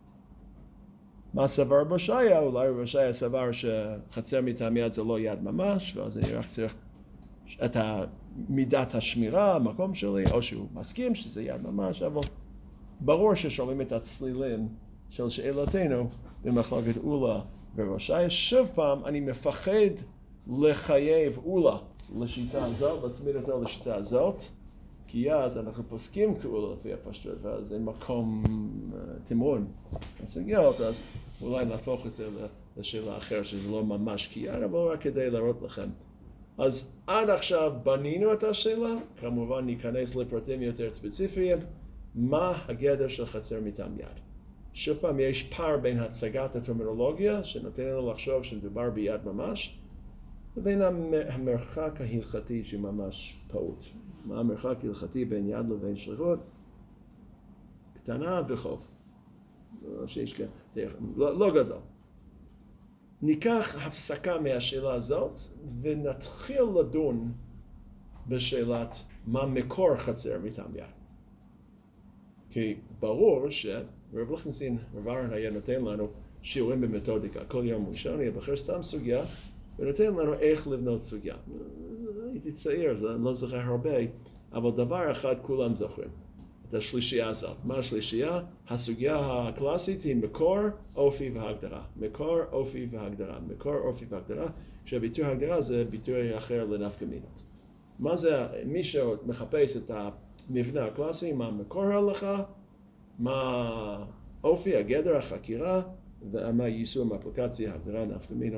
מה סבר בשעיה? אולי בשעיה סבר שחצר מטעם יד זה לא יד ממש, ואז אני רק צריך את מידת השמירה, המקום שלי, או שהוא מסכים שזה יד ממש, אבל ברור ששומעים את הצלילים של שאלתנו במחלוקת אולה ורשעיה. שוב פעם, אני מפחד לחייב אולה לשיטה הזאת, להצמיד אותו לשיטה הזאת, כי אז אנחנו פוסקים כאולה לפי הפשטות, ואז אין מקום תמרון הסוגיות, אז אולי נהפוך את זה לשאלה אחרת, שזה לא ממש קייד, אבל רק כדי להראות לכם. אז עד עכשיו בנינו את השאלה, כמובן ניכנס לפרטים יותר ספציפיים, מה הגדר של חצר מטעם יד. שוב פעם, יש פער בין הצגת הטרמינולוגיה, שנותן לנו לחשוב שמדובר ביד ממש, לבין המרחק ההלכתי שממש פעוט. מה המרחק ההלכתי בין יד לבין שליחות? קטנה וחוב. לא גדול. ניקח הפסקה מהשאלה הזאת ונתחיל לדון בשאלת מה מקור חצר מטעם יד. כי ברור שרב ליכטנשטיין, רב אהרן היה נותן לנו שיעורים במתודיקה, כל יום ראשון היה בחר סתם סוגיה, ונותן לנו איך לבנות סוגיה. הייתי צעיר, אז אני לא זוכר הרבה, אבל דבר אחד כולם זוכרים, את השלישייה הזאת. מה השלישייה? הסוגיה הקלאסית היא מקור, אופי והגדרה. מקור, אופי והגדרה. מקור, אופי והגדרה, כשביטוי הגדרה זה ביטוי אחר לנפקא מינות. מה זה? מי שמחפש את המבנה הקלאסי, מה מקור ההלכה, מה אופי, הגדר, החקירה, ומה יישום האפליקציה, הגדרה, נפקא מינה.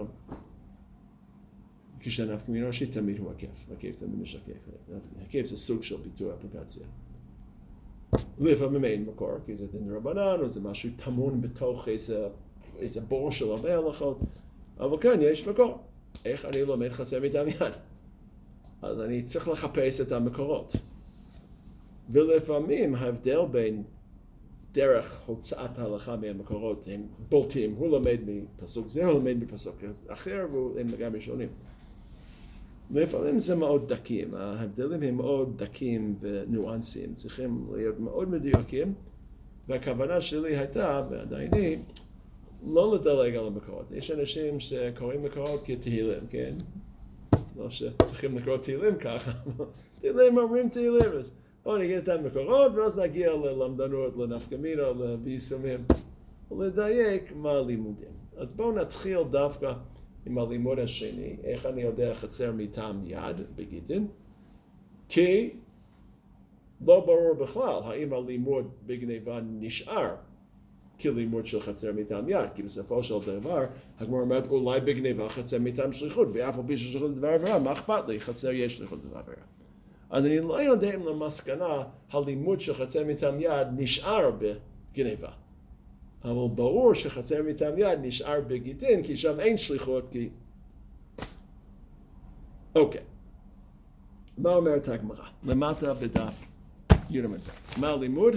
כשנפקא מינה ראשי תמיד הוא עקף, עקף תמיד משקף. עקף זה סוג של ביטוי אפליקציה. לפעמים אין מקור, כי זה דין רבנן, או זה משהו טמון בתוך איזה בור של הרבה הלכות, אבל כן, יש מקור. איך אני לומד חצר מטעם יד? אז אני צריך לחפש את המקורות. ולפעמים ההבדל בין דרך הוצאת ההלכה מהמקורות הם בולטים. הוא לומד מפסוק זה, הוא לומד מפסוק אחר, והם לגמרי שונים. לפעמים זה מאוד דקים, ההבדלים הם מאוד דקים וניואנסים, צריכים להיות מאוד מדויקים, והכוונה שלי הייתה, ועדיין היא, לא לדלג על המקורות. יש אנשים שקוראים מקורות כתהילים, כן? לא שצריכים לקרוא תהילים ככה, תהילים אומרים תהילים, אז בואו נגיד את המקורות, ואז נגיע ללמדנות, לנפקא מינה, ליישומים, ולדייק מה הלימודים. אז בואו נתחיל דווקא עם הלימוד השני, איך אני יודע חצר מטעם יד בגיטין, כי לא ברור בכלל האם הלימוד בגניבה נשאר כלימוד של חצר מטעם יד, כי בסופו של דבר, הגמרא אומרת אולי בגניבה חצר מטעם שליחות, ואף על פי ששליחות לדבר עבירה, מה אכפת לי? חצר יש שליחות לדבר עבירה. אז אני לא יודע אם למסקנה הלימוד של חצר מטעם יד נשאר בגניבה. אבל ברור שחצר מטעם יד נשאר בגיטין, כי שם אין שליחות, כי... אוקיי. מה אומרת הגמרא? למטה בדף י"ב. מה הלימוד?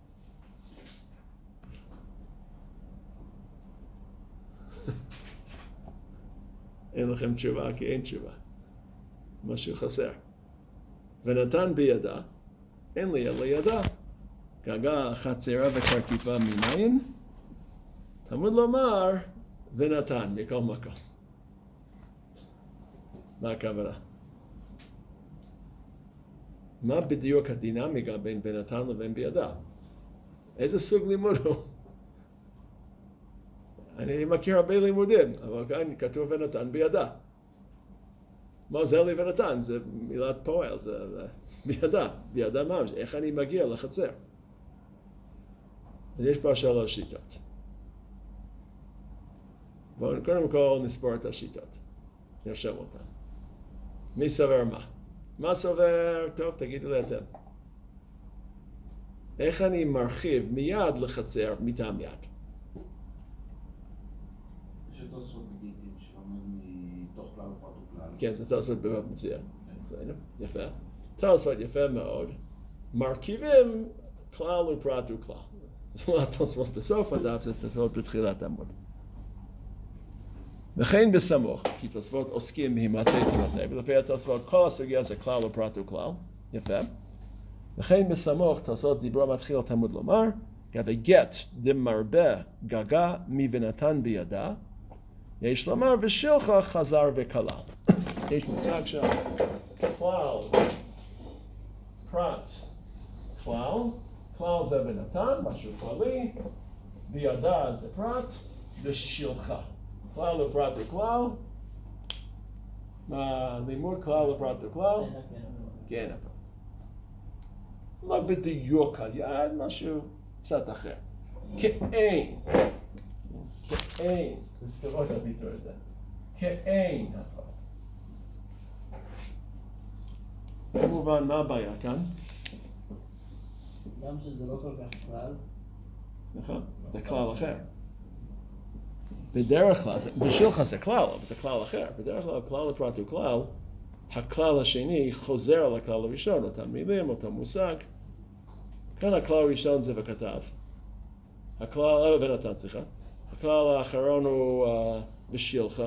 אין לכם תשובה, כי אין תשובה. משהו חסר. ונתן בידה, אין לי אלא ידה. גגה חצרה וקרקיפה מניין, תלמוד לומר ונתן מכל מקום. מה הכוונה? מה בדיוק הדינמיקה בין ונתן לבין בידה? איזה סוג לימוד הוא? אני מכיר הרבה לימודים, אבל כאן כתוב ונתן בידה. מה זה לי ונתן? זה מילת פועל, זה בידה. בידה ממש, איך אני מגיע לחצר? אז יש פה 3 שיטות. בואו קודם כל נספור את השיטות. נרשם אותן. מי סובר מה? מה סובר? טוב, תגידו לי אתם. איך אני מרחיב מיד לחצר מטעם יד? יש את תוספות בגיטין שאומרים מתוך כלל ופרט וכלל. כן, זה תוספות בבא מציע. יפה. תוספות יפה מאוד. מרכיבים כלל ופרט וכלל. זה לא התוספות בסוף הדף, זה תוספות בתחילת עמוד. וכן בסמוך, כי תוספות עוסקים בהימצא תימצא, ולפי התוספות כל הסוגיה זה כלל ופרט וכלל. יפה. וכן בסמוך תוספות דיברו מתחיל תלמוד לומר, גבי גט דמרבה גגה מונתן בידה, יש לומר ושילחה חזר וכלל. יש מושג של כלל, פרט, כלל, כלל זה ונתן, משהו כללי, בידה זה פרט, ושילחה. כלל ופרט וכלל, לימוד כלל ופרט וכלל, כן הפרט. לא בדיוק על יד, משהו קצת אחר. כאין, תזכרו את הביטוי הזה, כאין הפרט. כמובן, מה הבעיה כאן? גם שזה לא כל כך כלל. נכון, זה כלל אחר. בדרך כלל, בשבילך זה כלל, אבל זה כלל אחר. בדרך כלל, כלל לפרט הוא כלל, הכלל השני חוזר על הכלל הראשון, אותם מילים, אותו מושג. כאן הכלל הראשון זה וכתב. הכלל, ונתן, סליחה. הכלל האחרון הוא ושילך.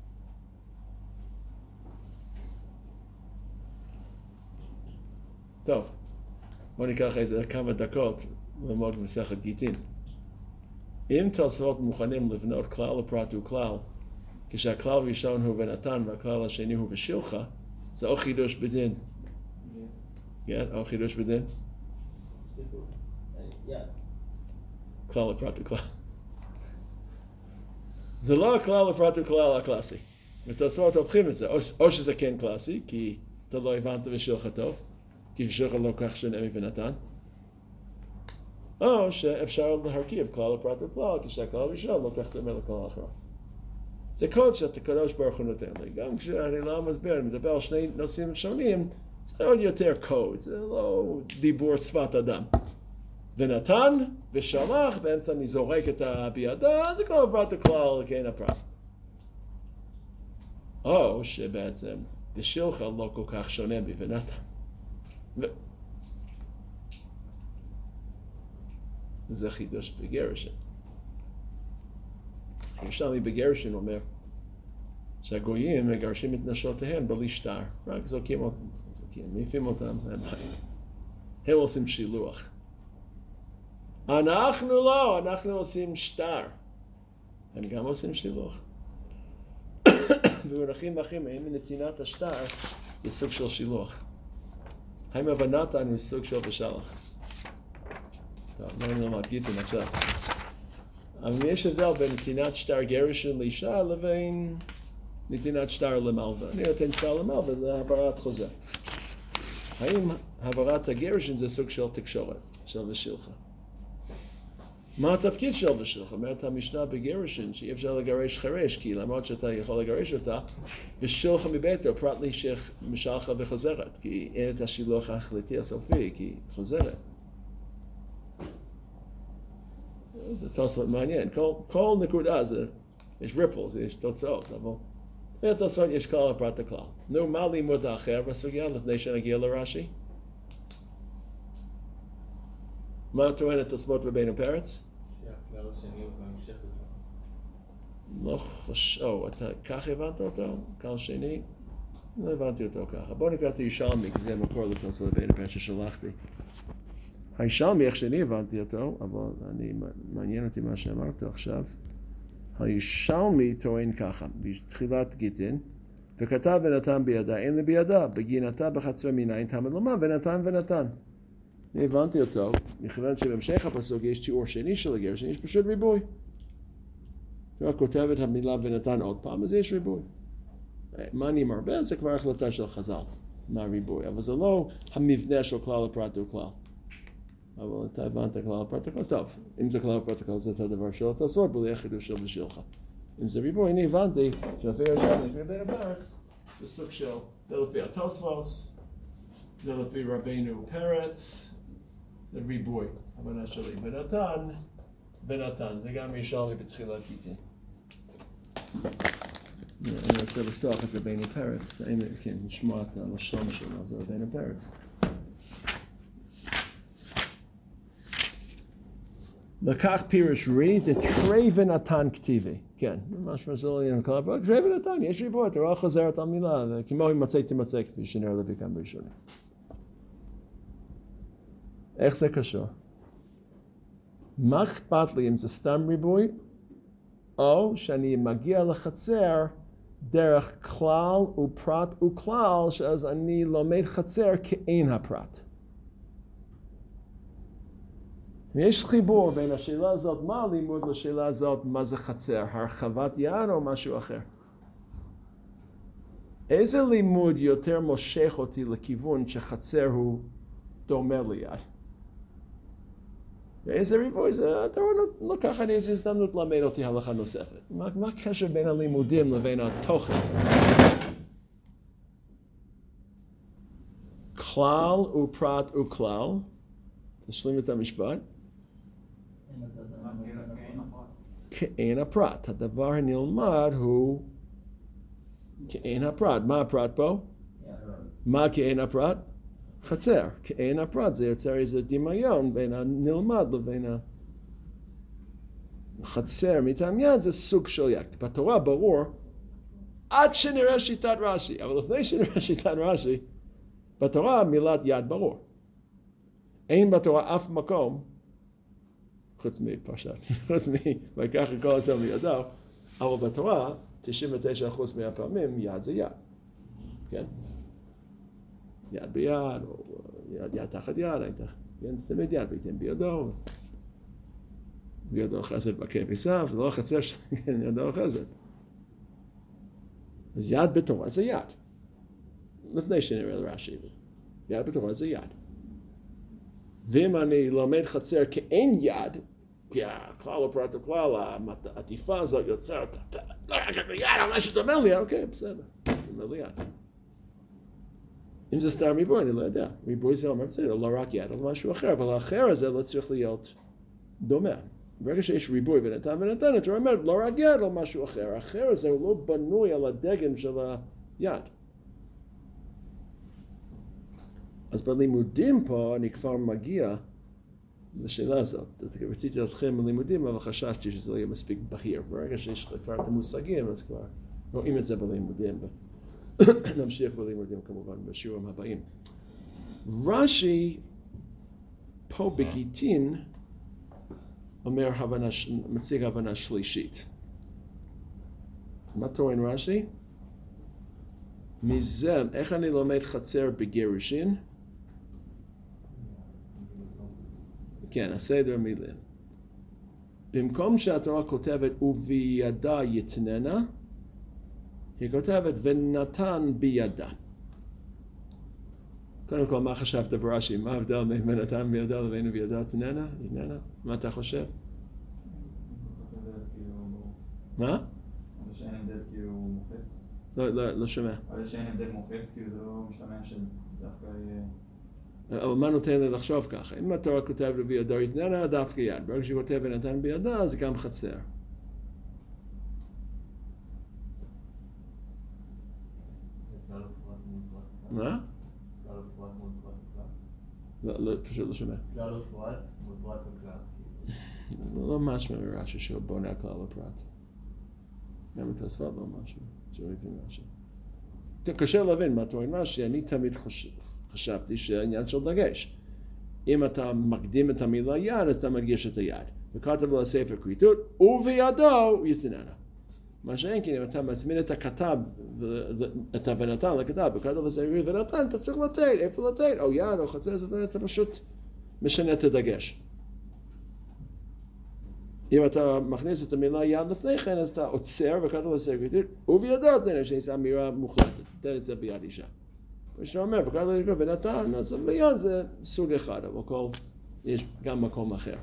טוב, בואו ניקח איזה כמה דקות ללמוד מסכת גיטין. אם תוספות מוכנים לבנות כלל לפרט וכלל, כשהכלל הראשון הוא ונתן והכלל השני הוא ושילך, זה או חידוש בדין. כן, או חידוש בדין. כלל לפרט וכלל. זה לא הכלל לפרט וכלל הקלאסי. ותוספות הופכים את זה, או שזה כן קלאסי, כי אתה לא הבנת ושילך טוב, כי ושילך לא כך שונה מונתן. או שאפשר להרכיב כלל הפרט וכלל, כשהכלל הראשון לוקח דומה לכלל האחרון. זה קוד שהקדוש ברוך הוא נותן לי. גם כשאני לא מסביר, אני מדבר על שני נושאים שונים, זה עוד יותר קוד, זה לא דיבור שפת אדם. ונתן ושלח, באמצע אני זורק את בידה, זה כלל הפרט וכלל כאין הפרט. או שבעצם בשילך לא כל כך שונה מ"ונתן". זה חידוש בגירושין. ירושלמי בגירושין אומר שהגויים מגרשים את נשותיהם בלי שטר, רק זוקים אותם, מעיפים אותם, הם עושים שילוח. אנחנו לא, אנחנו עושים שטר, הם גם עושים שילוח. במונחים אחרים, האם נתינת השטר זה סוג של שילוח. האם ונתן הוא סוג של ושלח. טוב, אני לא מדגיתם עכשיו. אבל יש הבדל בין נתינת שטר גירושין לאישה לבין נתינת שטר למלווה. אני נותן שטר למלווה, זה העברת חוזה. האם העברת הגירושין זה סוג של תקשורת, של ושילחה? מה התפקיד של ושילחה? אומרת המשנה בגירושין שאי אפשר לגרש חרש, כי למרות שאתה יכול לגרש אותה, ושילחה מביתו, פרט לי שמשלחה וחוזרת, כי אין את השילוח ההחלטי הסופי, כי היא חוזרת. זה תוצאות מעניין, כל נקודה זה, יש ריפלס, יש תוצאות, אבל בתוצאות יש כלל הפרט הכלל. נו, מה לימוד האחר בסוגיה לפני שנגיע לרש"י? מה טוען את תוספות רבינו פרץ? שהכלל השני הוא בהמשך בכלל. לא חושב, אתה כך הבנת אותו? כלל שני? לא הבנתי אותו ככה. בואו נקרא את הירושלמי, כי זה מקור לתוספות רבינו פרץ ששלחתי. הירושלמי, איך שאני הבנתי אותו, אבל מעניין אותי מה שאמרת עכשיו. הירושלמי טוען ככה, בתחילת גיטין, וכתב ונתן בידה, אין לי בידה, בגינתה בחצר מניין תמד לומר, ונתן. אני הבנתי אותו, מכיוון שבהמשך הפסוק יש תיאור שני של הגירושין, יש פשוט ריבוי. רק כותב את המילה ונתן עוד פעם, אז יש ריבוי. מה אני מרבה? זה כבר החלטה של חז"ל, מה ריבוי, אבל זה לא המבנה של כלל הפרט וכלל. אבל אתה הבנת כלל הפרט וכלל, טוב, אם זה כלל הפרט וכלל, זה את הדבר של התוספות, בלי החידוש של ושילך. אם זה ריבוי, אני הבנתי שלפי ירושלמי, לפי רבינו פרץ, זה סוג של, זה לפי התוספות, זה לפי רבינו פרץ, זה ריבוי, הבנה שלי, ונתן, זה גם ירושלמי בתחילת גיטין. אני רוצה לפתוח את רבינו פרץ, כן, נשמע את הלשון שלו, זה רבינו פרץ. לקח פירוש רי, זה תרי ונתן כתיבי. כן, ממש מזל כל הפרק, תרי ונתן, יש ריבוי, התורה חוזרת על מילה, כמו אם מצא תמצא, כפי שנראה לוי כאן בראשונים. איך זה קשור? מה אכפת לי אם זה סתם ריבוי, או שאני מגיע לחצר דרך כלל ופרט וכלל, שאז אני לומד חצר כאין הפרט. ויש חיבור בין השאלה הזאת מה לימוד לשאלה הזאת מה זה חצר, הרחבת יד או משהו אחר. איזה לימוד יותר מושך אותי לכיוון שחצר הוא דומה ליד? ואיזה ריבוי זה, אתה לא ככה אני איזו הזדמנות ללמד אותי הלכה נוספת. מה הקשר בין הלימודים לבין התוכן? כלל ופרט וכלל, תשלים את המשפט. כאין הפרט. הדבר הנלמד הוא כאין הפרט. מה הפרט פה? מה כאין הפרט? חצר. כאין הפרט זה יוצר איזה דמיון בין הנלמד לבין החצר. מטעם יד זה סוג של יד. בתורה ברור עד שנראה שיטת רש"י. אבל לפני שנראה שיטת רש"י, בתורה מילת יד ברור. אין בתורה אף מקום חוץ מפרשת, חוץ ויקח הכל עצמו מידיו, אבל בתורה 99% מהפעמים יד זה יד, כן? יד ביד, או יד תחת יד, תמיד יד וייתן בידו, בידו חסד בכף עשיו, זה לא חצר ידו חסד. אז יד בתורה זה יד, לפני שנראה לרש"י, יד בתורה זה יד. ואם אני לומד חצר כאין יד, כי הכלל הפרט הכלל, העטיפה הזאת יוצרת, לא רק ליד, אבל מה שאתה אומר לי, אוקיי, בסדר, אתה אומר לי יד. אם זה סתם ריבוי, אני לא יודע. ריבוי זה אומר, בסדר, לא רק יד, אבל משהו אחר, אבל האחר הזה לא צריך להיות דומה. ברגע שיש ריבוי ונתן, אתה אומר, לא רק יד, אבל משהו אחר. האחר הזה הוא לא בנוי על הדגם של היד. אז בלימודים פה אני כבר מגיע לשאלה הזאת. רציתי להתחיל בלימודים, אבל חששתי שזה לא יהיה מספיק בהיר. ברגע שיש כבר את המושגים, אז כבר רואים את זה בלימודים. נמשיך בלימודים כמובן בשיעורים הבאים. רש"י פה בגיטין אומר מציג הבנה שלישית. מה טוען רש"י? מזה, איך אני לומד חצר בגירושין? כן, הסדר מילים. במקום שהתורה כותבת ובידה יתננה, היא כותבת ונתן בידה. קודם כל, מה חשבת ברש"י? מה ההבדל בין נתן בידה לבין בידה תננה? מה אתה חושב? מה? אבל שאין הבדל כאילו מוחץ. לא שומע. אבל שאין הבדל מוחץ, כאילו זה לא משתמע שדווקא יהיה... אבל מה נותן לי לחשוב ככה? אם התורה כותבת ובידה יתננה, דווקא יד. ברגע שהיא כותבת ונתן בידה, זה גם חצר. מה? לא, פשוט לא שומע. כלל ופרט, מול פרט וכלל. לא משמע מרש"י שהוא בונה כלל ופרט. גם את הספרד לא משמע, שמבין רש"י. קשה להבין מה טוען רש"י, אני תמיד חשבתי שהעניין של דגש. אם אתה מקדים את המילה יד, אז אתה מדגיש את היד. וכתב לו הספר כריתות, ובידו יתננה. מה שאין כן, אם אתה מזמין את הכתב, את ונתן לכתב, וכתב לזה ונתן, אתה צריך לתת, איפה לתת, או יד, או חצר, אתה פשוט משנה את הדגש. אם אתה מכניס את המילה יד לפני כן, אז אתה עוצר וכתב לזה כריתות, ובידו תננה, שזו אמירה מוחלטת, תן את זה ביד אישה. כשאתה אומר, וכתב לזה ונתן, אז ביד זה סוג אחד, אבל כל, יש גם מקום אחר.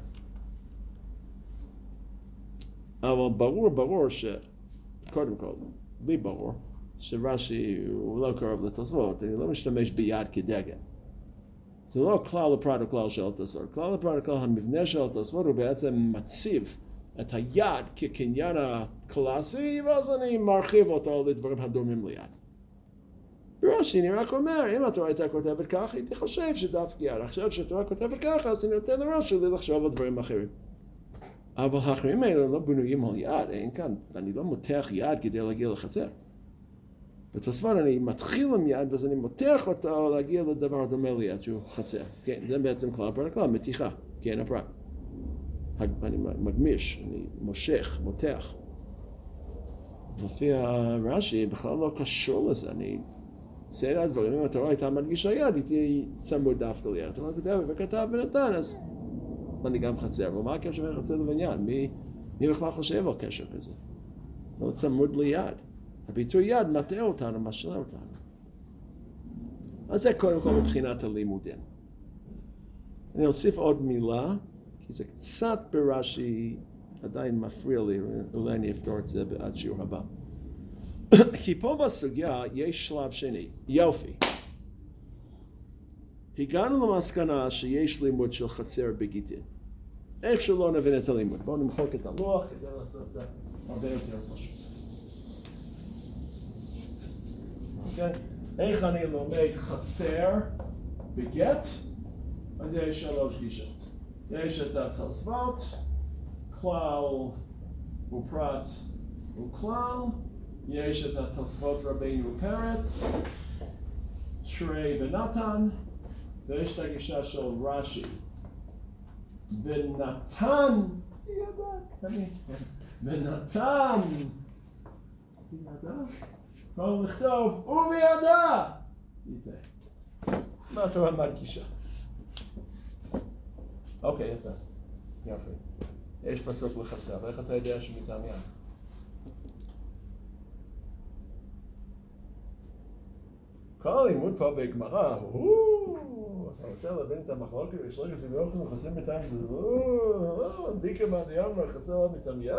אבל ברור קודם כל, לי ברור, שרש"י הוא לא קרוב לתוספות, אני לא משתמש ביד כדגם. זה לא כלל הפרט הכלל של התוספות. כלל הפרט הכלל, המבנה של התוספות הוא בעצם מציב את היד כקניין הקלאסי, ואז אני מרחיב אותו לדברים הדומים ליד. ברש"י אני רק אומר, אם התורה הייתה כותבת ככה, הייתי חושב שדווקא יד. עכשיו שהתורה כותבת ככה, אז אני נותן לרש"י לחשוב על דברים אחרים. אבל האחרים האלה לא בנויים על יד, אין כאן, אני לא מותח יד כדי להגיע לחצר. בתוספות אני מתחיל עם יד, ואז אני מותח אותו להגיע לדבר דומה ליד שהוא חצר. כן, זה בעצם כלל הפרט הכלל, מתיחה, כן הפרט. אני מגמיש, אני מושך, מותח. לפי הרש"י, בכלל לא קשור לזה, אני עושה את הדברים, אם התורה הייתה מדגישה יד, הייתי צמוד דווקא ליד. התורה כותבת וכתב ונתן, אז אני גם חצר, אבל מה הקשר בין חצר לבין יד? מי בכלל חושב על קשר כזה? לא צמוד ליד. הביטוי יד מטעה אותנו, משלה אותנו. אז זה קודם כל מבחינת הלימודים. אני אוסיף עוד מילה, כי זה קצת ברש"י עדיין מפריע לי, אולי אני אפתור את זה עד שיעור הבא. כי פה בסוגיה יש שלב שני, יופי. הגענו למסקנה שיש לימוד של חצר בגיטין. איך שלא נבין את הלימוד? בואו נמחוק את הלוח כדי לעשות את זה הרבה יותר פשוט. אוקיי? איך אני לומד חצר בגט? אז יש שלוש גישות. יש את התוספות, כלל ופרט וכלל. יש את התוספות רבינו פרץ, שרי ונתן. ויש את הגישה של רש"י. ונתן, ונתן, בואו לכתוב, ובידה. מה התורה מדגישה? אוקיי, יפה. יפה. יש פסוק לחצר, ואיך אתה יודע שמטעם יד? כל הלימוד פה בגמרא, אתה רוצה להבין את המחלוקת, יש לך איזה באופן מכסים מטעם, דיקה מהדיאמר, חסר לה מטעמי,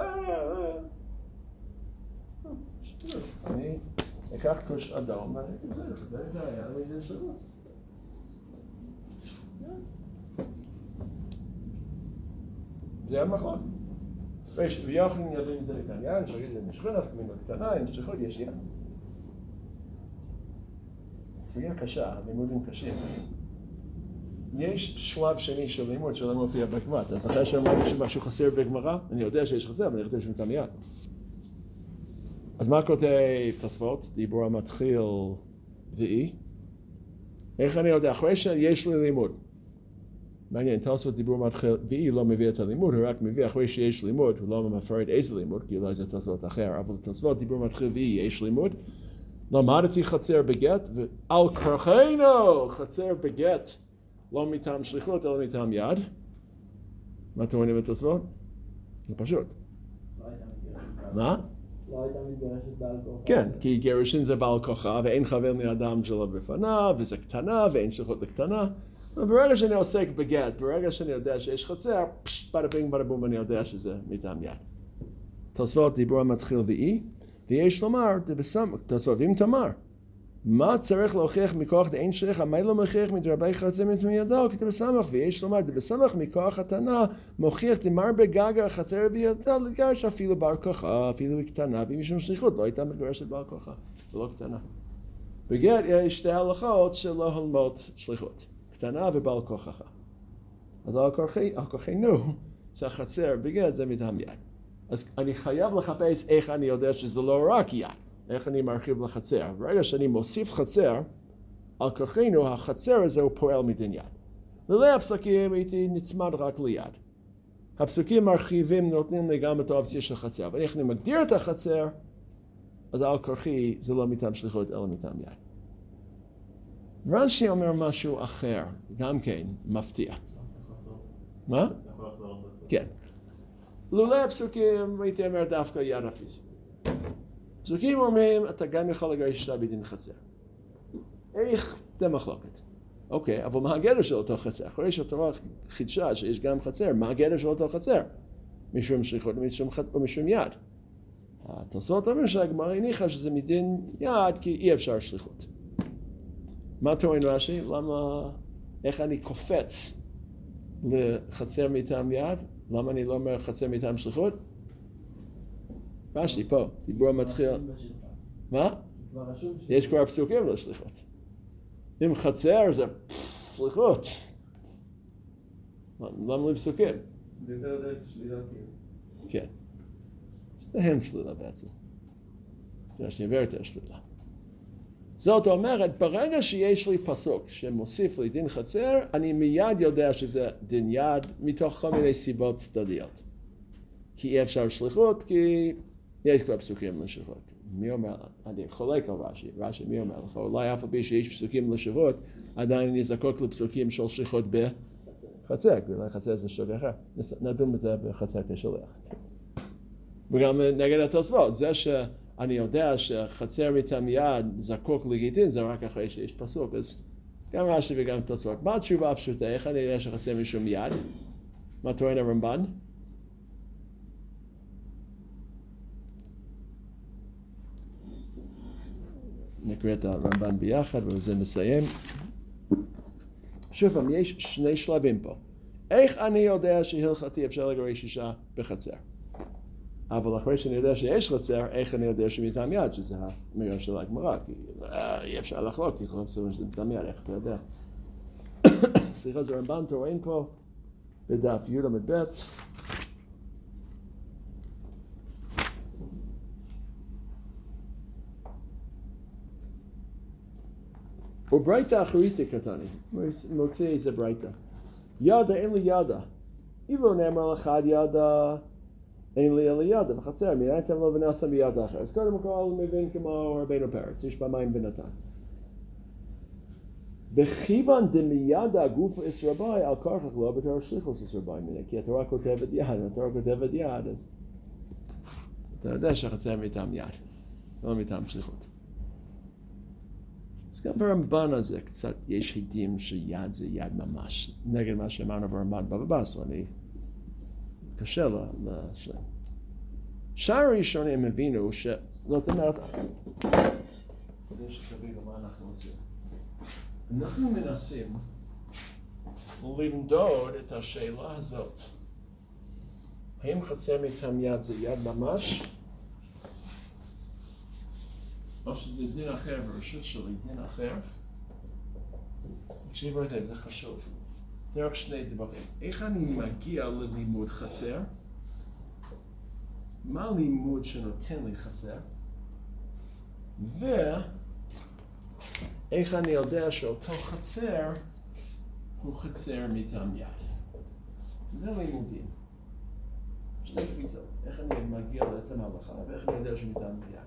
אני אקח תוש אדום, ואני אגיד, זה היה לי זה סבבה. זה המחלוקת. ויוחנין יבין זה לקטניה, נשאגיד זה משכון, אף כמינו קטנה, אם שכות יש ים. סוגיה קשה, לימודים קשים. יש שלב שני של לימוד שלא מופיע בגמרא. אתה זוכר שאמרנו שמשהו חסר בגמרא? אני יודע שיש חסר, אבל אני יודע שמתם מיד. אז מה כותב תוספות? דיבור המתחיל ואי. איך אני יודע? אחרי שיש לי לימוד. מעניין, תוספות דיבור מתחיל ואי לא מביא את הלימוד, הוא רק מביא אחרי שיש לימוד, הוא לא מפרט איזה לימוד, כי אולי זה תוספות אחר, אבל תוספות דיבור מתחיל ואי יש לימוד. למדתי חצר בגט, ועל כורחנו חצר בגט, לא מטעם שליחות, אלא מטעם יד. מה אתם עונים בתוספות? זה פשוט. מה? לא הייתה מתגרשת בעל כוחה. כן, כי גירושין זה בעל כוחה, ואין חבר מאדם שלו בפניו, וזה קטנה, ואין שליחות לקטנה. ברגע שאני עוסק בגט, ברגע שאני יודע שיש חצר, בדה בינג בדה בום, אני יודע שזה מטעם יד. תוספות דיבור המתחיל ואי. ויש לומר, תוספות, ואם תאמר, מה צריך להוכיח מכוח דאין שליח, מה לא מוכיח מדרבי חצר מידו, כי דבסמך, ויש לומר, דבסמך מכוח התנא, מוכיח דמר בגגה חצר בידו, לגרש אפילו בר כוחה, אפילו קטנה, ואם יש לנו שליחות, לא הייתה מגרשת בר כוחה, ולא קטנה. בגט יש שתי הלכות שלא הולמות שליחות, קטנה ובר כוחה. אז על כוחנו, שהחצר בגט זה מטעם יד. אז אני חייב לחפש איך אני יודע שזה לא רק יד, איך אני מרחיב לחצר. ברגע שאני מוסיף חצר, על כוחנו החצר הזה הוא פועל מדין יד. ללא הפסוקים הייתי נצמד רק ליד. הפסוקים מרחיבים, נותנים לי גם את האופציה של חצר. אבל איך אני מגדיר את החצר, אז על כוחי זה לא מטעם שליחות אלא מטעם יד. רש"י אומר משהו אחר, גם כן מפתיע. מה? כן. לולא הפסוקים, הייתי אומר דווקא יד הפיזי. פסוקים אומרים, אתה גם יכול לגרש אישה בדין חצר. איך? זה מחלוקת. אוקיי, אבל מה הגדר של אותו חצר? אחרי שהתורה חידשה שיש גם חצר, מה הגדר של אותו חצר? משום שליחות או משום יד. התוספות אומרים שהגמרא הניחה שזה מדין יד, כי אי אפשר שליחות. מה טוען רש"י? למה, איך אני קופץ לחצר מטעם יד? למה אני לא אומר חצר מטעם שליחות? רש"י פה, דיבור מתחיל. מה? יש כבר פסוקים לשליחות. אם חצר זה שליחות. למה לי פסוקים? זה יותר שלילה כאילו. כן. שניהם שלילה בעצם. זה רש"י עבר יותר שלילה. זאת אומרת, ברגע שיש לי פסוק שמוסיף לי דין חצר, אני מיד יודע שזה דין יד מתוך כל מיני סיבות צדדיות. כי אי אפשר שליחות, כי יש כבר פסוקים לשליחות. מי אומר? אני חולק על רש"י. רש"י מי אומר לך? אולי אף על פי שיש פסוקים לשליחות, עדיין אני זקוק לפסוקים של שליחות בחצר, כי אולי חצר זה שוגע אחר. נדון בזה בחצר כשולח. וגם נגד התוספות, זה שאני יודע שחצר מטעם יד זקוק לגיטין, זה רק אחרי שיש פסוק, אז גם רש"י וגם תוספות. מה התשובה הפשוטה? איך אני יודע שחצר משום יד? מה טוען הרמב"ן? נקרא את הרמב"ן ביחד ובזה נסיים. שוב פעם, יש שני שלבים פה. איך אני יודע שהלכתי אפשר לגרש אישה בחצר? אבל אחרי שאני יודע שיש חצר, איך אני יודע שמטעם יד, שזה המגרש של הגמרא, כי אי אפשר לחלוק, כי כל הפסוקים שזה מטעם יד, איך אתה יודע? סליחה, זה רמב"ן טוען פה, בדף י' עמוד ב'. וברייתא אחריתי קטני, מוציא איזה ברייתא. ידה אין לי ידה. אילו נאמר לך ידה, אין לי אלא ידה בחצר, מראיתם לו ונעשה בידה אחר. אז קודם כל מבין כמו רבינו פרץ, יש פעמיים ונתן. בכיוון דמיידה גוף אסרבי על כורך לא בתור שליחוס אסרבי מיני, כי התורה כותבת יד, התורה כותבת יד, אז אתה יודע שהחצר מטעם יד, לא מטעם שליחות. אז גם ברמב"ן הזה קצת יש עדים שיד זה יד ממש, נגד מה שאמרנו ברמב"ן בבא בסרה, קשה לשלם. שאר הראשונים הבינו שזאת אומרת, כדי שתבינו מה אנחנו עושים. אנחנו מנסים למדוד את השאלה הזאת. האם חצר מטעם יד זה יד ממש? או שזה דין אחר ברשות שלי, דין אחר? תקשיבו היטב, זה חשוב. דרך שני דברים. איך אני מגיע ללימוד חצר? מה הלימוד שנותן לי חצר? ואיך אני יודע שאותו חצר הוא חצר מטעם יד. זה לימודים. שתי קפיצות. איך אני מגיע לעצם ההלכה ואיך אני יודע שמטעם יד.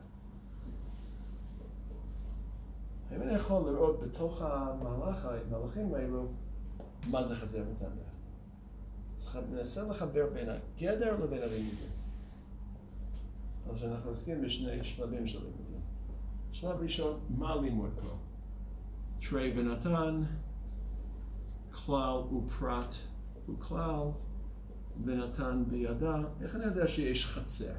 האם אני יכול לראות בתוך המהלכים האלו מה זה חצר מטעם יד? אז ננסה לחבר בין הגדר לבין הלימודים. אז אנחנו עוסקים בשני שלבים של לימודים. שלב ראשון, מה לימוד פה? תרי ונתן, כלל ופרט וכלל, ונתן בידה. איך אני יודע שיש חצר?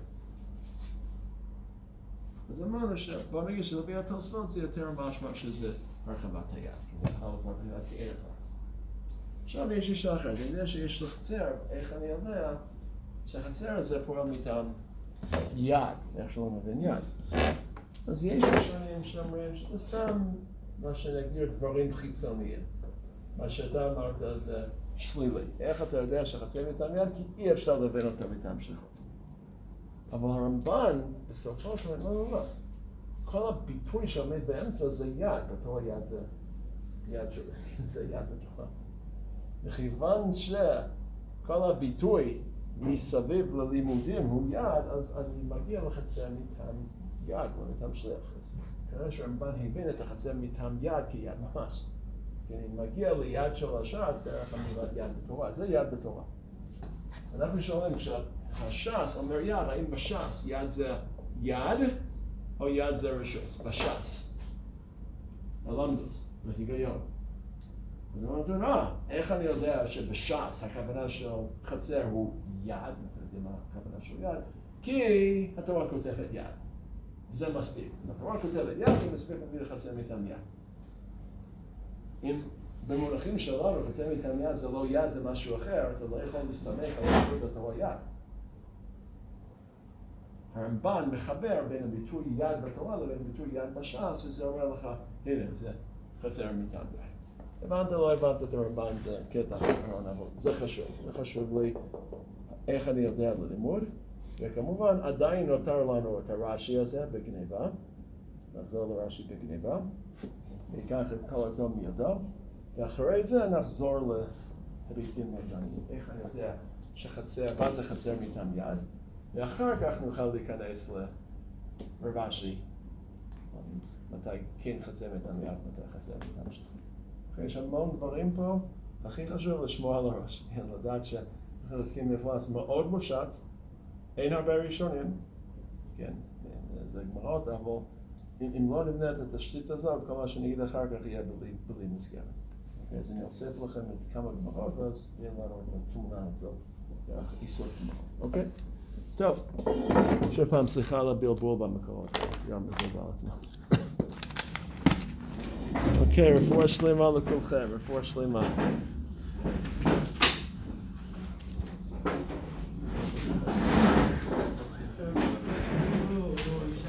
אז אמרנו שבוא נגיד שלפי התוספות זה יותר משמע שזה הרחבת היד, כי זה יכול להיות הרחבת כערך. עכשיו יש אישה אחרת, אני יודע שיש חצר, איך אני יודע שהחצר הזה פועל מטעם יד, איך שלא מבין יד. אז יש ראשונים שאומרים שזה סתם מה שנגדיר דברים חיצוניים. מה שאתה אמרת זה שלילי. איך אתה יודע שחצר מטעם יד? כי אי אפשר להבין אותה מטעם שליחות. אבל הרמב"ן בסופו של דבר לא. כל הביטוי שעומד באמצע זה יד, בתור היד זה יד שלי, זה יד בתוכה. מכיוון שכל הביטוי מסביב ללימודים הוא יד, אז אני מגיע לחצר מטעם יד, לא מטעם שליח. כנראה שהרמב"ן הבין את החצר מטעם יד כיד ממש. כי אני מגיע ליד של הש"ס דרך המילת יד בתורה, זה יד בתורה. אנחנו שואלים כשהש"ס אומר יד, האם בש"ס יד זה יד או יד זה רשוס? בש"ס. הלמדוס, בהיגיון. אז הוא אומר, איך אני יודע שבש"ס הכוונה של חצר הוא יד, אנחנו יודעים מה הכוונה של יד, כי התורה כותבת יד. זה מספיק. אם התורה כותבת יד, זה מספיק להביא לחצר מטעם יד. אם במונחים שלנו חצר מטעם יד זה לא יד, זה משהו אחר, אתה לא יכול להסתמך על הביטוי בתורה יד. הרמב"ן מחבר בין הביטוי יד בתורה לבין הביטוי יד בש"ס, וזה אומר לך, הנה, זה חצר מטעם יד. הבנת או לא הבנת את הרמב"ן, זה קטע אחרון, אבל זה חשוב. זה חשוב לי איך אני יודע ללימוד, וכמובן עדיין נותר לנו את הרש"י הזה בגניבה, נחזור לרש"י בגניבה, ניקח את כל הזו מידו, ואחרי זה נחזור להיבטים נתניים. איך אני יודע שחצר, מה זה חצר מטעם יד, ואחר כך נוכל להיכנס לרש"י, מתי כן חצר מטעם יד, מתי חצר מטעם שליחות. יש המון דברים פה, הכי חשוב לשמוע על הראש, לדעת שאנחנו עוסקים במפלס מאוד מופשט, אין הרבה ראשונים, כן, זה גמרות, אבל אם לא נבנה את התשתית הזאת, כל מה שנגיד אחר כך יהיה בלי מסגרת. אז אני אוסף לכם את כמה גמרות, ואז יהיה לנו את התמונה הזאת, דרך איסור גמרות, אוקיי? טוב, שוב פעם סליחה על הבלבול במקורות, גם בבלבל אתמול. אוקיי, רפואה שלמה לכולכם, רפואה שלמה.